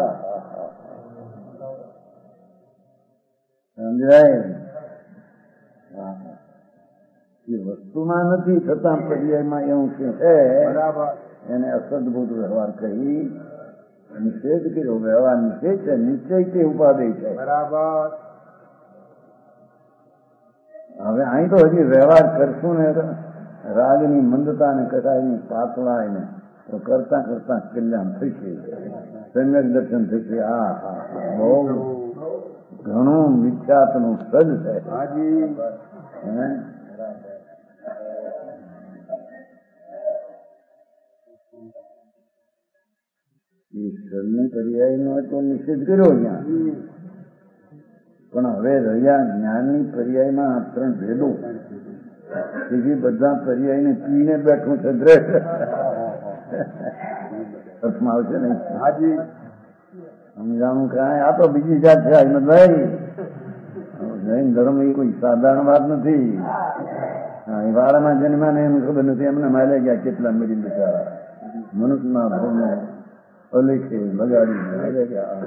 S2: સમજાય એ વસ્તુમાં નથી છતાં પર્યાયમાં એવું શું છે એને અસદભૂત વ્યવહાર કહી નિષેધ કર્યો. વ્યવહાર નિષેધ છે, નિશ્ચય તે ઉપાધિ છે.
S3: બરાબર
S2: હવે અહીં તો હજી વ્યવહાર કરશું ને રાગની મંદતા ને કટાઈની પાતળાય ને તો કરતા કરતા કલ્યાણ થશે, સમ્યક દર્શન થશે. હા હા બહુ ઘણું મિથ્યાત્વનું સજ છે. ઈશ્વરને પર્યાયનો તો નિષેધ કર્યો ત્યાં પણ હવે રહ્યા જ્ઞાનની પર્યાયમાં આ ત્રણ ભેદો તેથી બધા પર્યાયને પીને બેઠું છે દ્રષ્ટ અર્થમાં આવશે ને સમજાણું કાંઈ આ તો બીજી જાત છે હિંમતભાઈ. જૈન ધર્મ એ કોઈ સાધારણ વાત નથી. એ વાળામાં જન્માને એમ ખબર નથી એમને માલે ગયા કેટલા મરી બિચારા મનુષ્યના ભાવને અલેખે બગાડી માલે ગયા.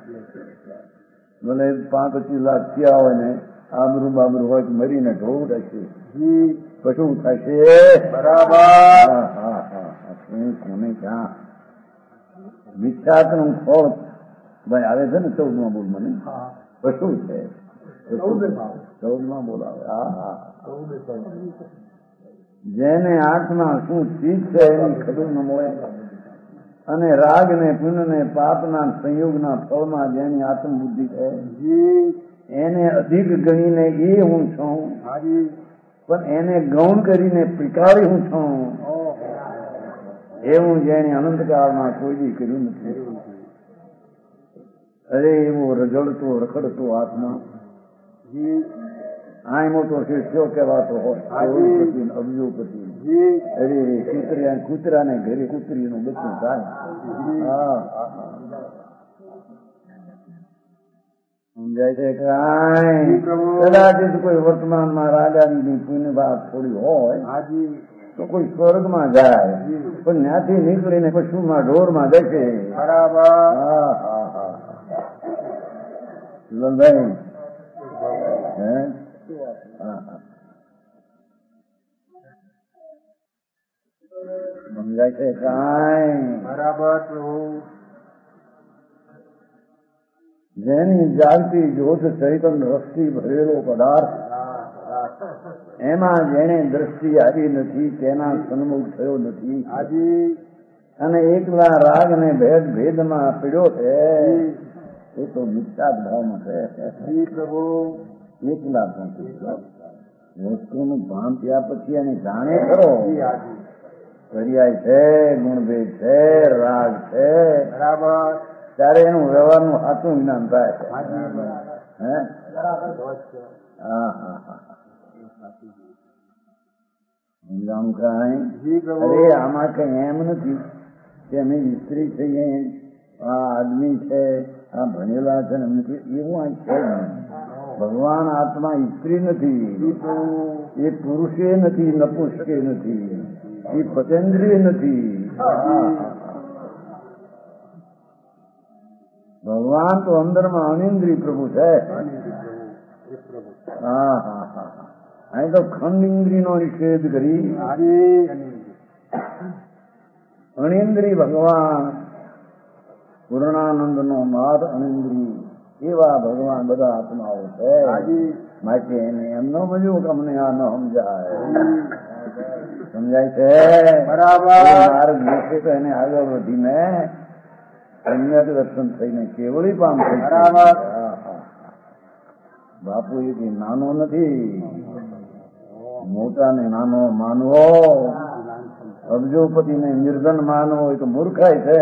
S2: ભલે 5-25 લાખ થયા હોય ને આબરૂ બાબરૂ હોય તો મરીને ઢોળ થશે કશું થશે. બરાબર કોને ક્યાં મિથ્યાત્વનું ખોટ ભાઈ આવે છે ને 14માં બોલ મને કશું છે 14માં બોલાવે. જેને આત્મા શું ચીજ છે એની ખબર ન મળે અને રાગ ને પુણ્ય ને પાપના સંયોગના ફળમાં જેની આત્મબુદ્ધિ છે એને અધિક ગણીને એ હું છું પણ એને ગૌણ કરીને સ્વીકારી હું છું એવું જેને અનંતકાળમાં કોઈ દી કર્યું નથી. અરે એવો રજળતો રખડતો આત્મા આ મોટો શિષ્યો કહેવાતો હોય અબજોપતિ. અરે કૂતરાને ઘરે કૂતરીનું બચ્ચું થાય. સમજાય છે કાંઈ કદાચિત કોઈ વર્તમાનમાં રાજાની પુણ્ય વાત થોડી હોય તો કોઈ સ્વર્ગમાં જાય પણ ત્યાંથી નીકળીને પશુમાં ઢોરમાં જશે. લંબાઈ સમજાય છે કાંઈ
S3: બરાબર.
S2: જેની જાગતી જ્યોત ચૈતન્ય રસથી ભરેલો પદાર્થ એમાં જેને દ્રષ્ટિ આવી નથી તેના સન્મુખ થયો નથી અને એકલા રાગ ને ભેદ ભેદમાં પીડ્યો છે એ તો મિથ્યા ભાવમાં છે. એકલા વસ્તુનું ભાન થયા પછી એને જાણે ખરો પર્યાય છે, ગુણભેદ છે, રાગ છે
S3: બરાબર
S2: ત્યારે એનું વ્યવહારનું સાચું જ્ઞાન થાય છે. સમજાણું કાંઈ અરે આમાં કઈ એમ નથી કે અમે સ્ત્રી છીએ આ આદમી છે આ ભણેલા છે એવું આ છે. ભગવાન આત્મા સ્ત્રી નથી, એ પુરુષે નથી, નપુંસકે નથી, એ પતેન્દ્રિય નથી. ભગવાન તો અંદરમાં અનિન્દ્રિય પ્રભુ છે. અહીં તો ખંડ ઇન્દ્રિય નો નિષેધ કરી અનિન્દ્રિય ભગવાન પૂર્ણાનંદ નો નાથ અનિન્દ્રિય એવા ભગવાન બધા આત્માઓ છે. માટે એને એમ ન મળ્યું કે અમને આ ન સમજાય. સમજાય છે બરાબર. માર્ગ મૂકે તો એને આગળ વધીને સમ્યક દર્શન થઈને કેવળી પામશે.
S3: બરાબર.
S2: બાપુ એ નાનો નથી, મોટા ને નાનો માનવો, અબજોપતિ ને નિર્ધન માનવો એ તો મૂર્ખાય છે.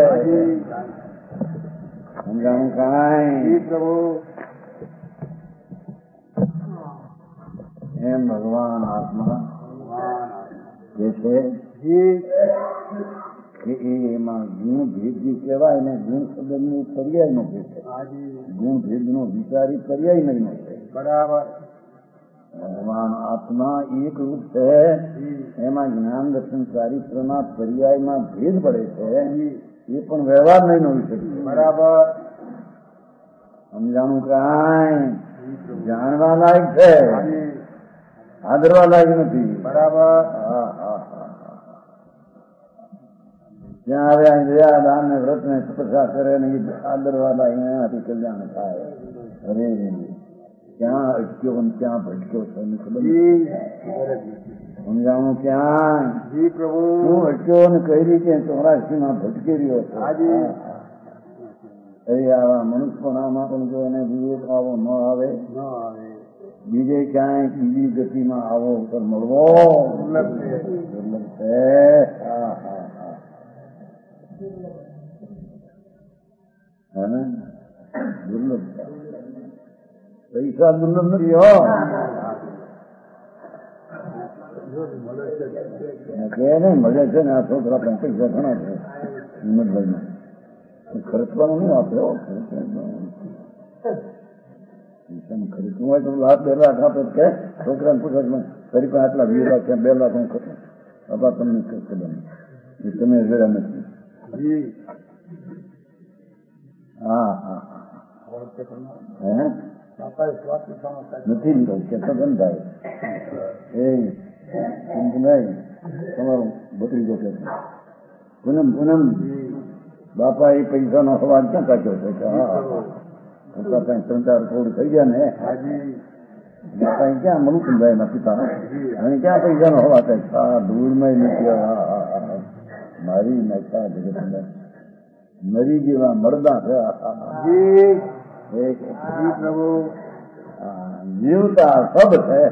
S2: સમજાણું કાંઈ?
S3: પ્રભુ
S2: એમ ભગવાન આત્મા કે છે કે એમાં ગુણ ભેદની કહેવાય ને ગુણ શબ્દની પર્યાય નો ભેદ છે. ગુણ ભેદ નો વિચારી પર્યાય નહીં નો છે.
S3: બરાબર.
S2: ભગવાન આત્મા એક રૂપ છે, એમાં જ્ઞાન દર્શન ચારિત્રના પર્યાયમાં ભેદ પડે છે, એ પણ વ્યવહાર નહીં નો વિષય.
S3: બરાબર.
S2: સમજાણું કાંઈ? જાણવા લાયક છે, આદરવા લાયક નથી.
S3: બરાબર.
S2: જ્યાં આવ્યા દયા દાન ને વ્રત ને તપસ્યા કરે ને એ આદરવા લાયક એનાથી કલ્યાણ થાય. અરે ક્યાં અટક્યો ને ક્યાં ભટક્યો છે ખબર સમજાણું? ક્યાં હું અટક્યો ને કઈ રીતે 84માં ભટકી રહ્યો છે. આવા મનુષ્યપણામાં પણ જો એને વિવેક આવો ન આવે, બીજે ક્યાંય બીજી ગતિમાં આવો ઉપર મળવો દુર્લભ છે. દુર્લભ છે. પૈસા દુર્લભ નથી હો. કે નહીં મળે છે ને આ છોકરા પણ પૈસા ઘણા છે હિંમતભાઈ ખર્ચવાનું નહીં આપે. ખરીદવું હોય તો લાખ 2 લાખ આપે કે છોકરાને પૂછે ફરી પણ આટલા 20 લાખ 2 લાખ હું ખર્ચ બાપા તમને ખબર નહીં, તમે જોયા નથી. હા હા નથી લીધો કેતો કેમ થાય એ નહીં તમારો ભત્રીજો કે પૂનમ પૂનમ બાપા એ પૈસાનો અવાજ ક્યાં કાઢ્યો છે કે હા કઈ 3-4 કરોડ થઈ ગયા ને બાપા ક્યાં મનુકુંભાઈ ના પિતા અને ક્યાં પૈસાનો હવા થાય. હા ધૂળમાં નથી. મારી નાખતા જગત નરી જેવા મરદા છે. જીવતા સબ છે.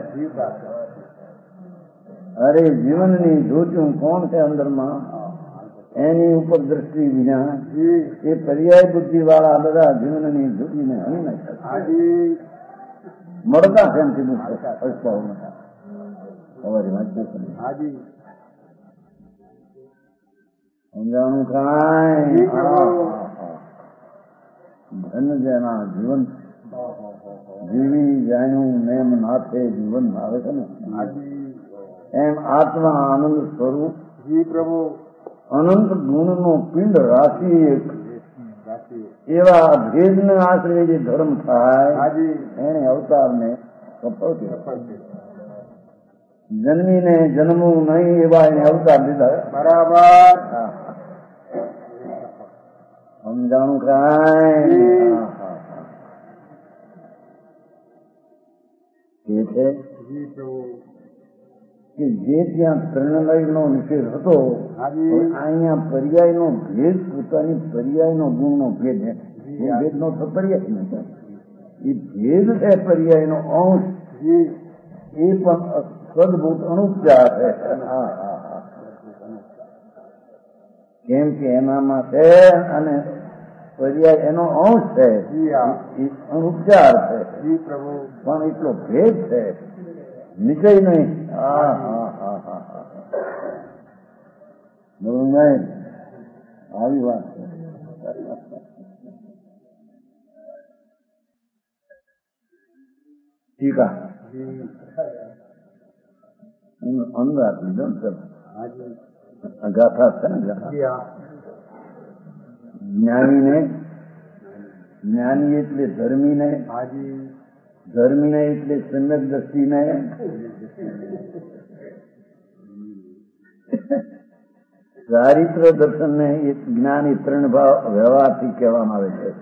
S2: અરે જીવનની જોચું કોણ છે અંદરમાં એની ઉપર દ્રષ્ટિ વિના એ પર્યાય બુદ્ધિ વાળા બધા જીવનની જોડીને હણી નાખ્યા મળતા છે એમ કીધું છે. તમારી વાત સમજાણું કાંઈ? ધન જેના જીવન જીવી જાણ્યું નેમ નાથે જીવન આવે છે ને એમ આત્મા આનંદ સ્વરૂપ પ્રભુ અનંત ગુણનો પિંડ રાશિ એક એવા ભેદને આશ્રય જે ધર્મ થાય એને અવતારને જન્મીને જન્મવું નહીં એવા એને અવતાર દીધા. બરાબર. સમજાણું કાંઈ? એ છે કે જે ત્યાં ત્રણલયનો નિષેધ હતો અહીંયા પર્યાયનો ભેદ પોતાની પર્યાયનો ગુણનો ભેદ ભેદનો તો પર્યાય નથી. એ ભેદ છે પર્યાયનો અંશ એ પણ સદભૂત અનુપચાર છે. કેમ કે એનામાં છે અને પર્યાય એનો અંશ છે એ અનુપચાર છે પણ એટલો ભેદ છે નિશ્ચય નહીં. બરોબર નહીં? આવી વાત છે. ટીકા અંદર આપી દો ગાથા છે ને ગાથા. જ્ઞાની એટલે ધર્મીને, ધર્મીને એટલે સમ્યક દ્રષ્ટિને, ચારિત્ર દર્શન ને એ જ્ઞાની 3 ભાવ વ્યવહારથી કહેવામાં આવે છે.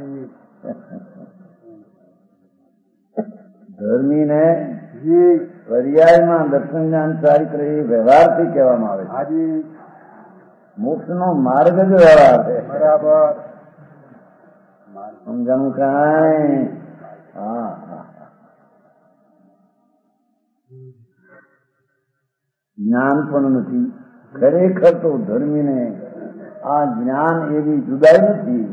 S2: ધર્મીને પર્યાયમાં દર્શન જ્ઞાન ચારિત્ર એ વ્યવહારથી કહેવામાં આવે છે. મોક્ષ નો માર્ગ જ વ્યવહાર છે. બરાબર. સમજાણું કાંઈ? હા હા. જ્ઞાન પણ નથી. ખરેખર તો ધર્મીને આ જ્ઞાન એવી જુદાઈ નથી.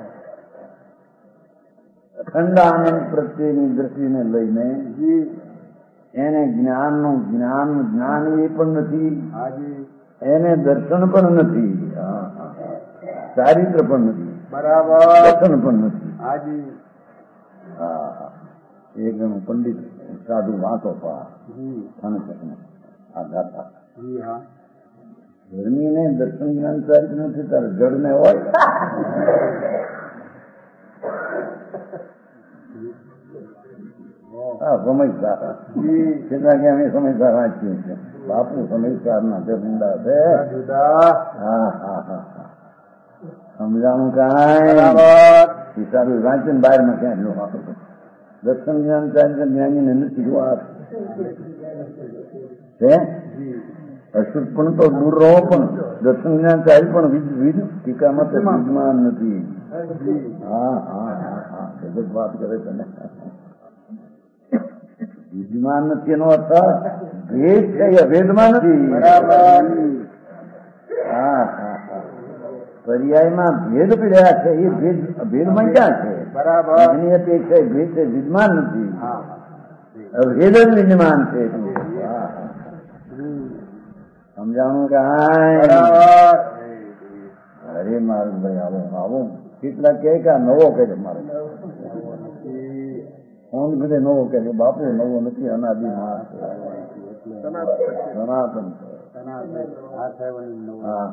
S2: અખંડ આનંદ પ્રત્યેની દ્રષ્ટિને લઈને એને જ્ઞાન એ પણ નથી, એને દર્શન પણ નથી, ચારિત્ર પણ નથી,
S3: બરાબર,
S2: દર્શન પણ નથી.
S3: હાજી,
S2: હા, એક જણો પંડિત સાધુ વાંચો આ ગાથા.
S3: જી હા,
S2: ધર્મીને દર્શન જ્ઞાન ચારિત્ર નથી, તારે જડને હોય. હા, સમજદાર કેટલા કે અમે સમજદાર વાંચ્યું છે. બાપુ સમજદાર ના જમીનદાર છે. હા હા હા, સમજાણું કાંઈ? સારું વાંચીને બહારમાં ક્યાં લો આપડે દર્શન જ્ઞાન ચારિત્ર જ્ઞાનીને નથી વાત છે. અશુદ્ધ પણ તો દૂર રહો, પણ દર્શન જ્ઞાન ચારિત્ર પણ વિધ ટીકામાં તો વિદ્યમાન નથી. હા હા હા હા, જગત વાત કરે છે ને. વિદ્યમાન નથી એનો અર્થ ભેદ છે, અભેદમાં નથી. હા હા હા, પર્યાયમાં ભેદ પીડ્યા છે, એ ભેદ અભેદમાં ક્યાં છે? એની અપેક્ષા ભેદ છે, વિદ્યમાન નથી. અભેદ જ વિદ્યમાન છે. સમજાણું કાંઈ? અરે મારું ભાઈ આવો આવો કેટલા કે નવો કહે છે. મારે ફોન બધે નવો કહે છે. બાપુ નવો નથી, અનાદિ સનાતન. હા,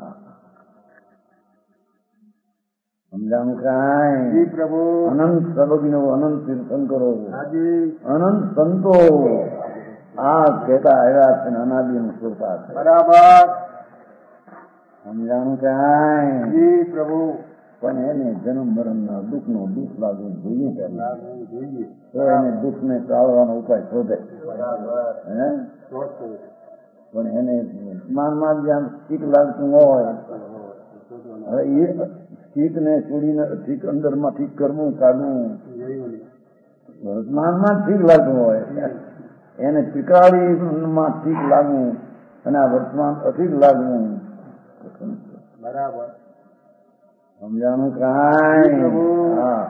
S2: સમજાણું કાંઈ?
S3: પ્રભુ
S2: અનંત સર્વજ્ઞો, અનંત તીર્થંકરો, અનંત સંતો આ કહેતા આવ્યા છે, અનાદિનું શ્રોતા છે.
S3: બરાબર,
S2: સમજાણું કાંઈ?
S3: જી પ્રભુ,
S2: પણ એને જન્મ મરણના દુઃખનો દુઃખ લાગવું જોઈએ કે
S3: જોઈએ,
S2: તો એને દુઃખને ટાળવાનો ઉપાય શોધે. હે, પણ એને સ્માનમાં જ્યાં ઠીક લાગતું હોય, હવે એ ઠીકને છોડીને ઠીક અંદરમાં ઠીક કરવું કાઢવું, વર્તમાનમાં ઠીક લાગતું હોય, એને ત્રિકાળીમાં ઠીક લાગવું અને આ વર્તમાન અઠીક લાગવું.
S3: બરાબર,
S2: સમજાણું કાંઈ? હા,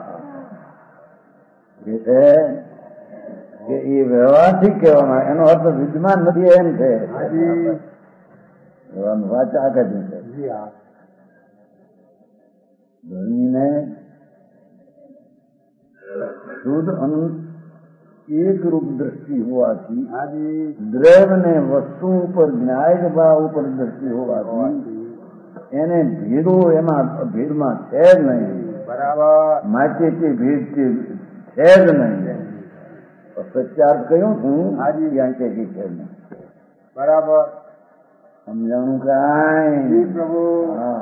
S2: એ છે કે એ વ્યવહારથી કહેવામાં, એનો અર્થ વિદ્યમાન નથી એમ છે. વાચા કહ્યું છે ધર્મીને શુદ્ધ અનંત એકરૂપ દ્રષ્ટિ હોવાથી, દ્રવ્ય ને વસ્તુ ઉપર ન્યાય ભાવ ઉપર દ્રષ્ટિ હોવાથી એને ભેદો એમાં ભેદમાં છે જ નહીં.
S3: બરાબર,
S2: માટે તે ભેદ છે જ નહીં. સત્યાર્થ કહ્યું છું, ત્યાં કે છે નહીં.
S3: બરાબર,
S2: સમજાણું કાંઈ?
S3: પ્રભુ,
S2: હા,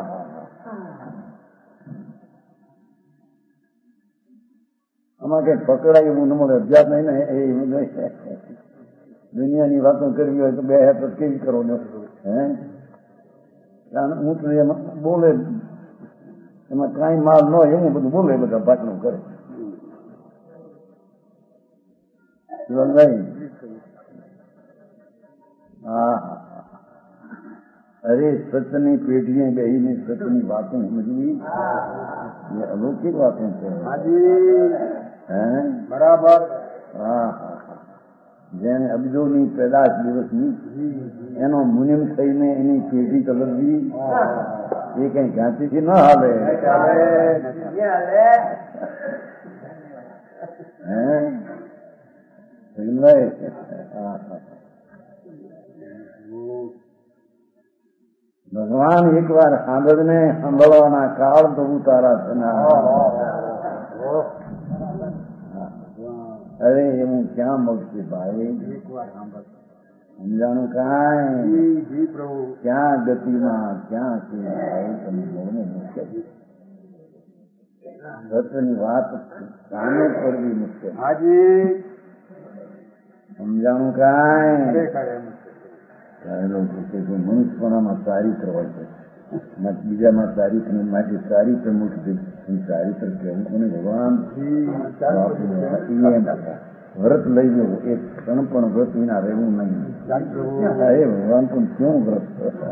S2: આમાં કઈ પકડાય એવું ન મળે. અભ્યાસ નહીં ને એ દુનિયાની વાતો કરવી હોય તો બે હાથ કેવી કરો ને? હે, ઊંટ એમાં બોલે, એમાં કાંઈ માલ ન હોય એવું બધું બોલે, બધા ભાષણો કરે. હા, અરે સત્યની પેઢીએ બેહીને સત્યની વાતો સમજવી એ અલૌકિક વાતો છે. હે,
S3: બરાબર,
S2: હા, જેને અબજોની પેદાશ દિવસની એનો મુનિમ થઈને એની પેઢી ચલવવી એ કઈ ઘાંચીથી ન હાલે. ભગવાન એકવાર સાંભળને સાંભળવાના કાળ તો ઉતારા થના. અરે એવું ક્યાં મળશે ભાઈ? સમજાણું કાંઈ? ક્યાં ગતિમાં ક્યાં છે ભાઈ? તમે મળને મુશ્કેલ. સત્યની વાત સામે પડવી મુશ્કેલ. સમજાણું કાંઈ? મનુષ્યપણામાં ચારિત્ર હોય છે, બીજામાં ચારિત્ર માટે ચારિત્ર મુક્તિ ચારિત્ર કેવું કોને ભગવાન વ્રત લઈ જવું એક ક્ષણ પણ વ્રત વિના રહેવું નહીં. એ ભગવાન પણ ક્યું વ્રત.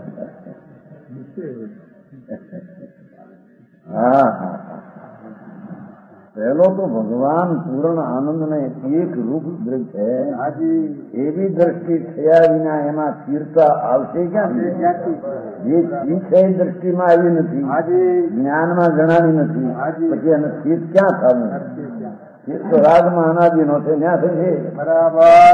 S2: હા હા પહેલો તો ભગવાન પૂર્ણ આનંદ ને એક રૂપ છે. એવી દ્રષ્ટિ થયા વિના એમાં સ્થિરતા આવશે ક્યાં? જે ચીજ છે એ દ્રષ્ટિમાં આવી નથી, જ્ઞાનમાં જણાવી નથી, પછી એને સ્થિર ક્યાં થવું? સ્થિર તો રાગમાં અનાદિ નો છે, ત્યાં થશે. બરાબર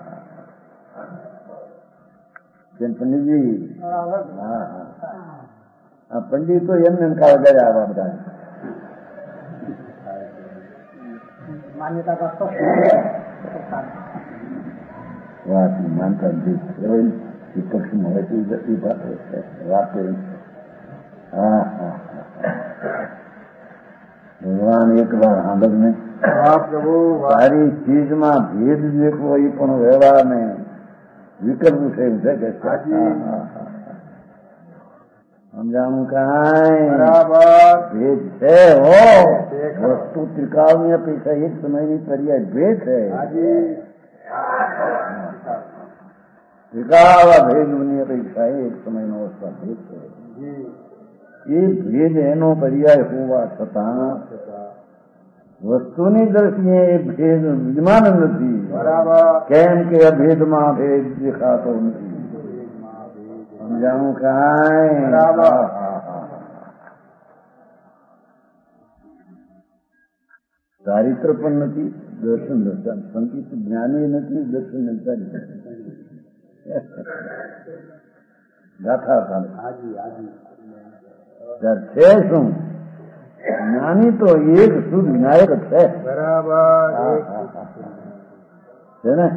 S2: પંડિતજી. હા હા પંડિતો એમને કાળ ગયા આવા બધા
S3: માન્યતા કરતો
S2: વાત માનતા પક્ષમાં હોય એ વાત કરી. હા હા ભગવાન એક વાર સાંભળ ને સારી ચીજમાં ભેદ દેખવો એ પણ વ્યવહાર ને વિકલ્પ થયું છે કે સમજાણું કાંઈ ભેદ છે. હો વસ્તુ ત્રિકાળની અપેક્ષા એક સમયની પર્યાય ભેદ છે. ત્રિકાળ ભેદની અપેક્ષા એક સમયનો અવસ્થા ભેદ છે. એ ભેદ એનો પર્યાય હોવા છતાં વસ્તુની દ્રષ્ટિએ એ ભેદ વિદ્યમાન નથી. કેમ કે અભેદમાં ભેદ દેખાતો નથી. સમજાણું કાંઈ? ચારિત્ર પણ નથી, દર્શન દર્શન સંકિત જ્ઞાની નથી, દર્શન ચારિત્ર ગાથા ચાલે છે. શું જ્ઞાની તો એક શુદ્ધ વિનાયક છે. છે ને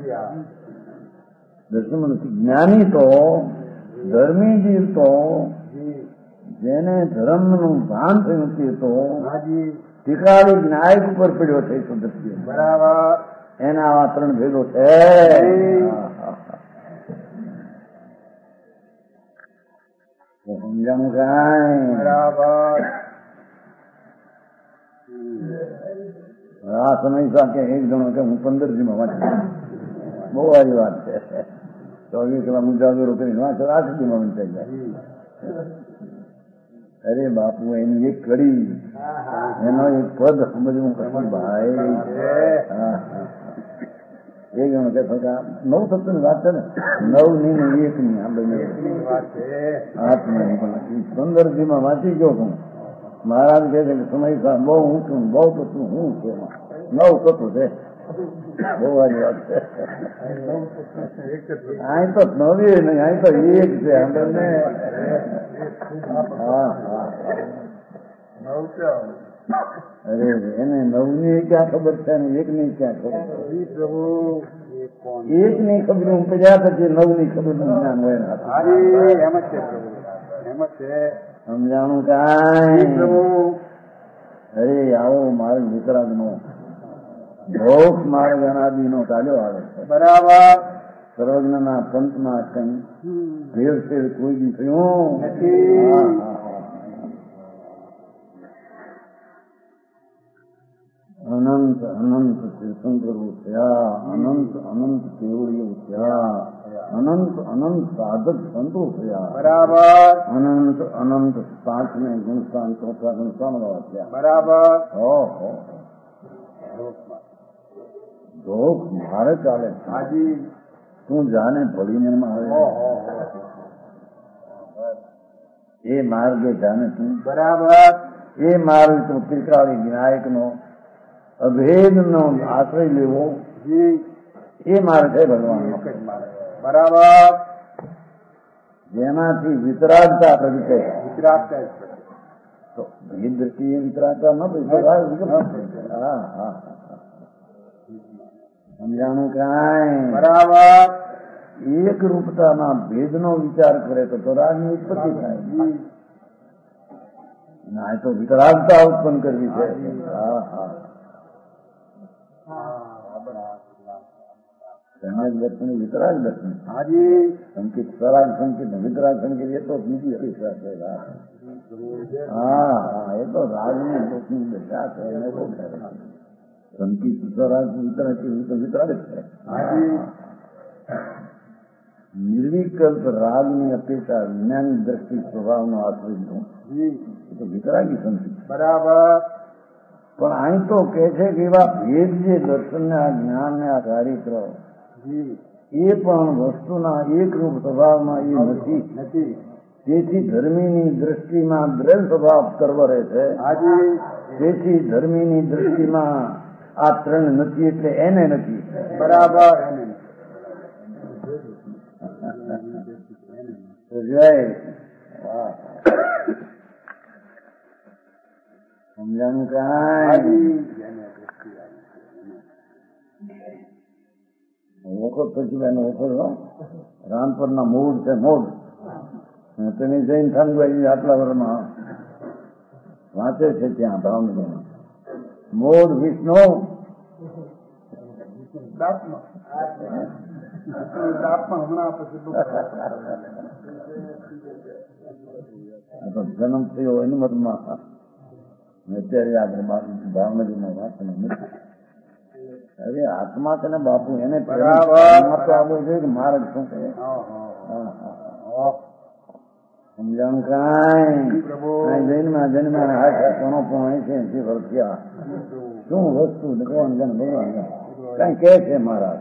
S2: દર્શન નથી. જ્ઞાની તો ધર્મી જીવ તો જેને ધર્મનું ભાન થયું છે તો ટીકાળી જ્ઞાયક ઉપર પડ્યો છે. સુદર્શી બરાબર એના આવા ત્રણ ભેદો છે. સમજાણું કાંઈ? બરાબર આ સમય સાથે એક જણો કે હું 15 વાંચું, બહુ સારી વાત છે. 24 કલાક મુજાગરો કરીને વાંચો 8 દીમાં વંચાઈ જાય. અરે બાપુ એની એક કડી એનો એક પદ સમજવું કશું ભાઈ. એક જણો કે 9 સપ્તાહની વાત છે ને, 9 ની 1 ની આ બધી આત્મા પણ 15 માં વાંચી ગયો છું. મહારાજ કહે છે કે સમય બહુ ઊંચું બહુ પતું હું છે 9 તત્વ છે. બહુ સારી વાત છે. અહીં તો 9 નહીં, અહીં તો 1 છે. આપણને અરે એને 9 ની ક્યાં ખબર છે ને 1 ની ક્યાં ખબર? 1 ની ખબર હું પડ્યા પછી 9 ની ખબર નું જ્ઞાન હોય. સમજાણું કાંઈ? અરે આવો માર્ગ વિતરાગ નો ભોગ માર્ગ અનાદિ નો ચાલ્યો આવે છે. બરાબર સર્વજ્ઞના પંથમાં કઈ ભેળસેળ કોઈ બી થયું નથી. અનંત અનંત તીર્થંકરો થયા, અનંત અનંત કેવડીઓ થયા, અનંત અનંત સાધક સંતો થયા. બરાબર અનંત અનંત 5ને ગુણસ્થાન 4થા ગુણસ્થાન વાળા થયા. બરાબર ધોખ મારે ચાલે. હાજી તું જાને ભળીને આવે એ માર્ગે જાને તું. બરાબર એ માર્ગ તો ત્રિકાળી વિનાયક નો અભેદ નો આશ્રય લેવો એ માર્ગ છે ભગવાન. બરાબર જેનાથી વિતરાગતા પ્રગટે. તો ભેદ દ્રષ્ટિએ વિતરાગતા ન સમજાણું કાંઈ? બરાબર એક રૂપતાના ભેદનો વિચાર કરે તો રાગની ઉત્પત્તિ થાય. ના એ તો વિતરાગતા ઉત્પન્ન કરવી છે. સમ્યક દર્શન વિતરાગ દર્શન.
S3: હાજી
S2: સંકેત સરાગ સંકેત વિતરાગ સંકેત એ તો બીજી અપેક્ષા છે. હા હા, એ તો રાગની દોષની દશા છે. એને બહુ સંકેત સરાગ વિતરાગ વિતરાગ જ છે.
S3: હાજી
S2: નિર્વિકલ્પ રાગની અપેક્ષા જ્ઞાની દ્રષ્ટિ સ્વભાવનો આશ્રિત
S3: જી
S2: તો વિતરાગી સંકેત.
S3: બરાબર
S2: પણ અહીં તો કે છે કે એવા ભેદ જે દર્શનને આ જ્ઞાનને આ ચારિત્ર
S3: જી
S2: એ પણ વસ્તુના એકરૂપ સ્વભાવમાં એ નથી.
S3: નથી.
S2: તેથી ધર્મીની દ્રષ્ટિમાં દ્રવ્ય સ્વભાવ કરવરે છે.
S3: હાજી
S2: તેથી ધર્મીની દ્રષ્ટિમાં આ ત્રણ નથી એટલે એને નથી.
S3: બરાબર
S2: તો જય વાહ સમજાણું કાંઈ વખત પછી એનો વખત રામપરના મૂળ છે. મૂળ તેની જૈન થાનભાઈ આટલા વર્ષમાં વાંચે છે ત્યાં ભાવનગરમાં. મૂળ વિષ્ણુ જન્મ થયો એની મતમાં અત્યારે આપણે ભાવનગરમાં વાંચન નથી. અરે આત્મા છે ને બાપુ એને આપવું જોઈએ કે મારે શું કહે. સમજાણું કાંઈ જન્મ કોનો પણ છે વર્ષિયા શું વસ્તુ ભગવાન ભગવાન કઈ કે છે મારા.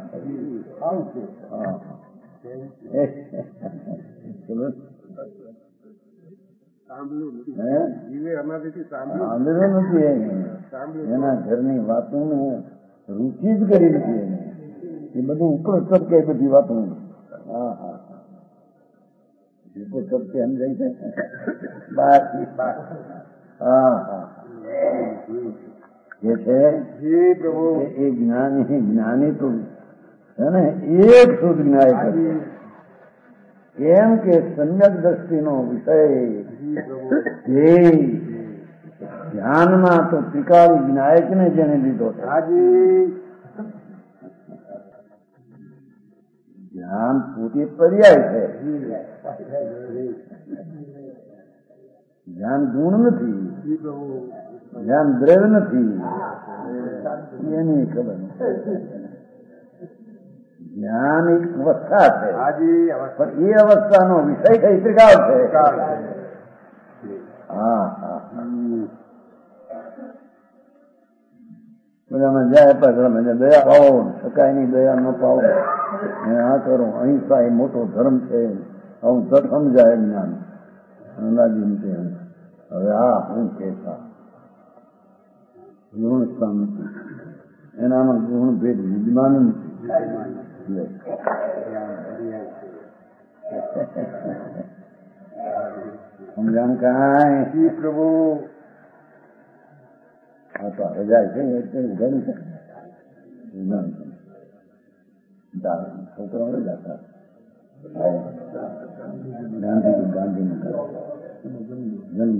S2: સાંભળ્યું નથી એના ઘરની વાતો ને રૂચિ જ કરી નથી એને. એ બધું ઉપર ચપકે બધી વાતો. હા હા ઉપર ચપકે સમજાય છે. હા હા એ છે એ જ્ઞાની તો છે ને એક શુદ્ધ જ્ઞાય છે. કેમ કે સમ્યક દ્રષ્ટિનો વિષય ધ્યાનમાં તો ત્રિકાળી જ્ઞાયકને જેને લીધો છે. ધ્યાન પોતે પર્યાય છે. ધ્યાન ગુણ નથી, ધ્યાન દ્રવ્ય નથી. એની ખબર જ્ઞાન એક અવસ્થા છે પણ એ અવસ્થાનો વિષય કઈ ત્રિકાળ છે. હા હા બધામાં જાય દયા પાવો શકાય નહીં, દયા ન પાવો આ કરો. અહિંસા એ મોટો ધર્મ છે. હું તટ સમજાય જ્ઞાન અંદાજી છે. હવે આ હું કેતા ગુણ સ્થાન નથી. એનામાં ગુણ ભેદ વિદ્યમાન નથી. સમજાણ કાંઈ
S3: પ્રભુ
S2: હા તો રજા છે ઘણી છે. છોકરાઓ જતા ગાંધી જન્મ.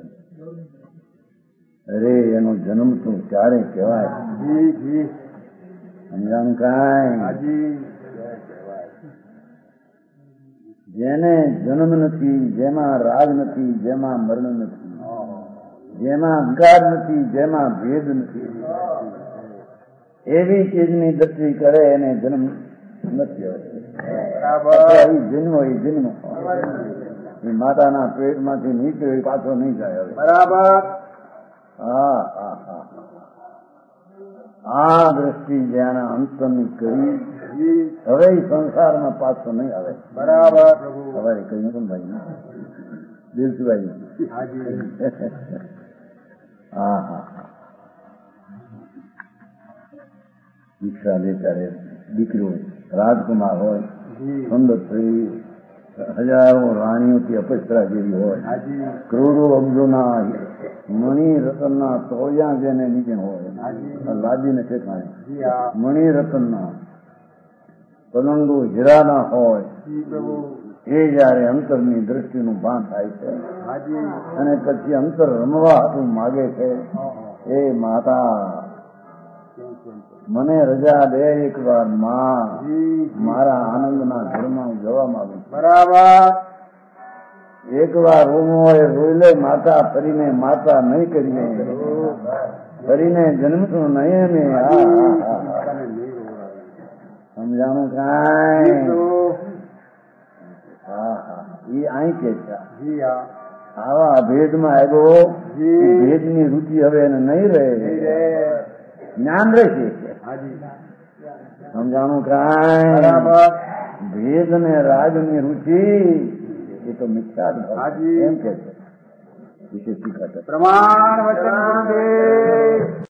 S2: અરે એનો જન્મ તો ક્યારે કહેવાય. સમજાણ કાંઈ જેને જન્મ નથી, જેમાં રાગ નથી, જેમાં મરણ નથી, જેમાં વિકાર નથી, જેમાં ભેદ નથી, એવી ચીજની દ્રષ્ટિ કરે એને જન્મ નથી. જન્મ એ જન્મ એ માતાના પેટમાંથી નીકળ્યો પાછો નહીં જાય. હવે
S3: બરાબર.
S2: હા હા હા આ દ્રષ્ટિ જેના અંતની કરી હવે સંસારમાં પાછો નહીં આવે.
S3: બરાબર.
S2: સવારે કહ્યું પણ ભાઈ દિલસુભાઈ. હા હા દીક્ષા લે ત્યારે દીકરો રાજકુમાર હોય, સુંદર થઈ, હજારો રાણીઓથી અપેક્ષા જેવી હોય, કરોડો અબજોના મણિ રતનના તોળિયા જેને નીચે હોય, લાદીને ઠેકાણે મણિ રતનના પલંગો હીરાના હોય, એ જયારે અંતરની દ્રષ્ટિનું ભાન થાય છે અને પછી અંતર રમવા હતું માગે છે. એ માતા મને રજા દે એકવાર માં, મારા આનંદના ઘરમાં હું જવા માંગુ છું.
S3: બરાબર.
S2: એકવાર રોમો એ રોઈ લે માતા, ફરીને માતા નહીં કરીએ, ફરીને જન્મતું નહીં ને. સમજાણું કાંઈ? એ અહીં કે છે આવા અભેદમાં આવ્યો, ભેદની રુચિ હવે એને નહીં રહે, જ્ઞાન રહેશે. સમજાણું કાંઈ? ભેદ ને રાગની રુચિ એ તો મિથ્યા એમ કે છે. વિશેષ શીખાતા
S3: પ્રમાણ વચન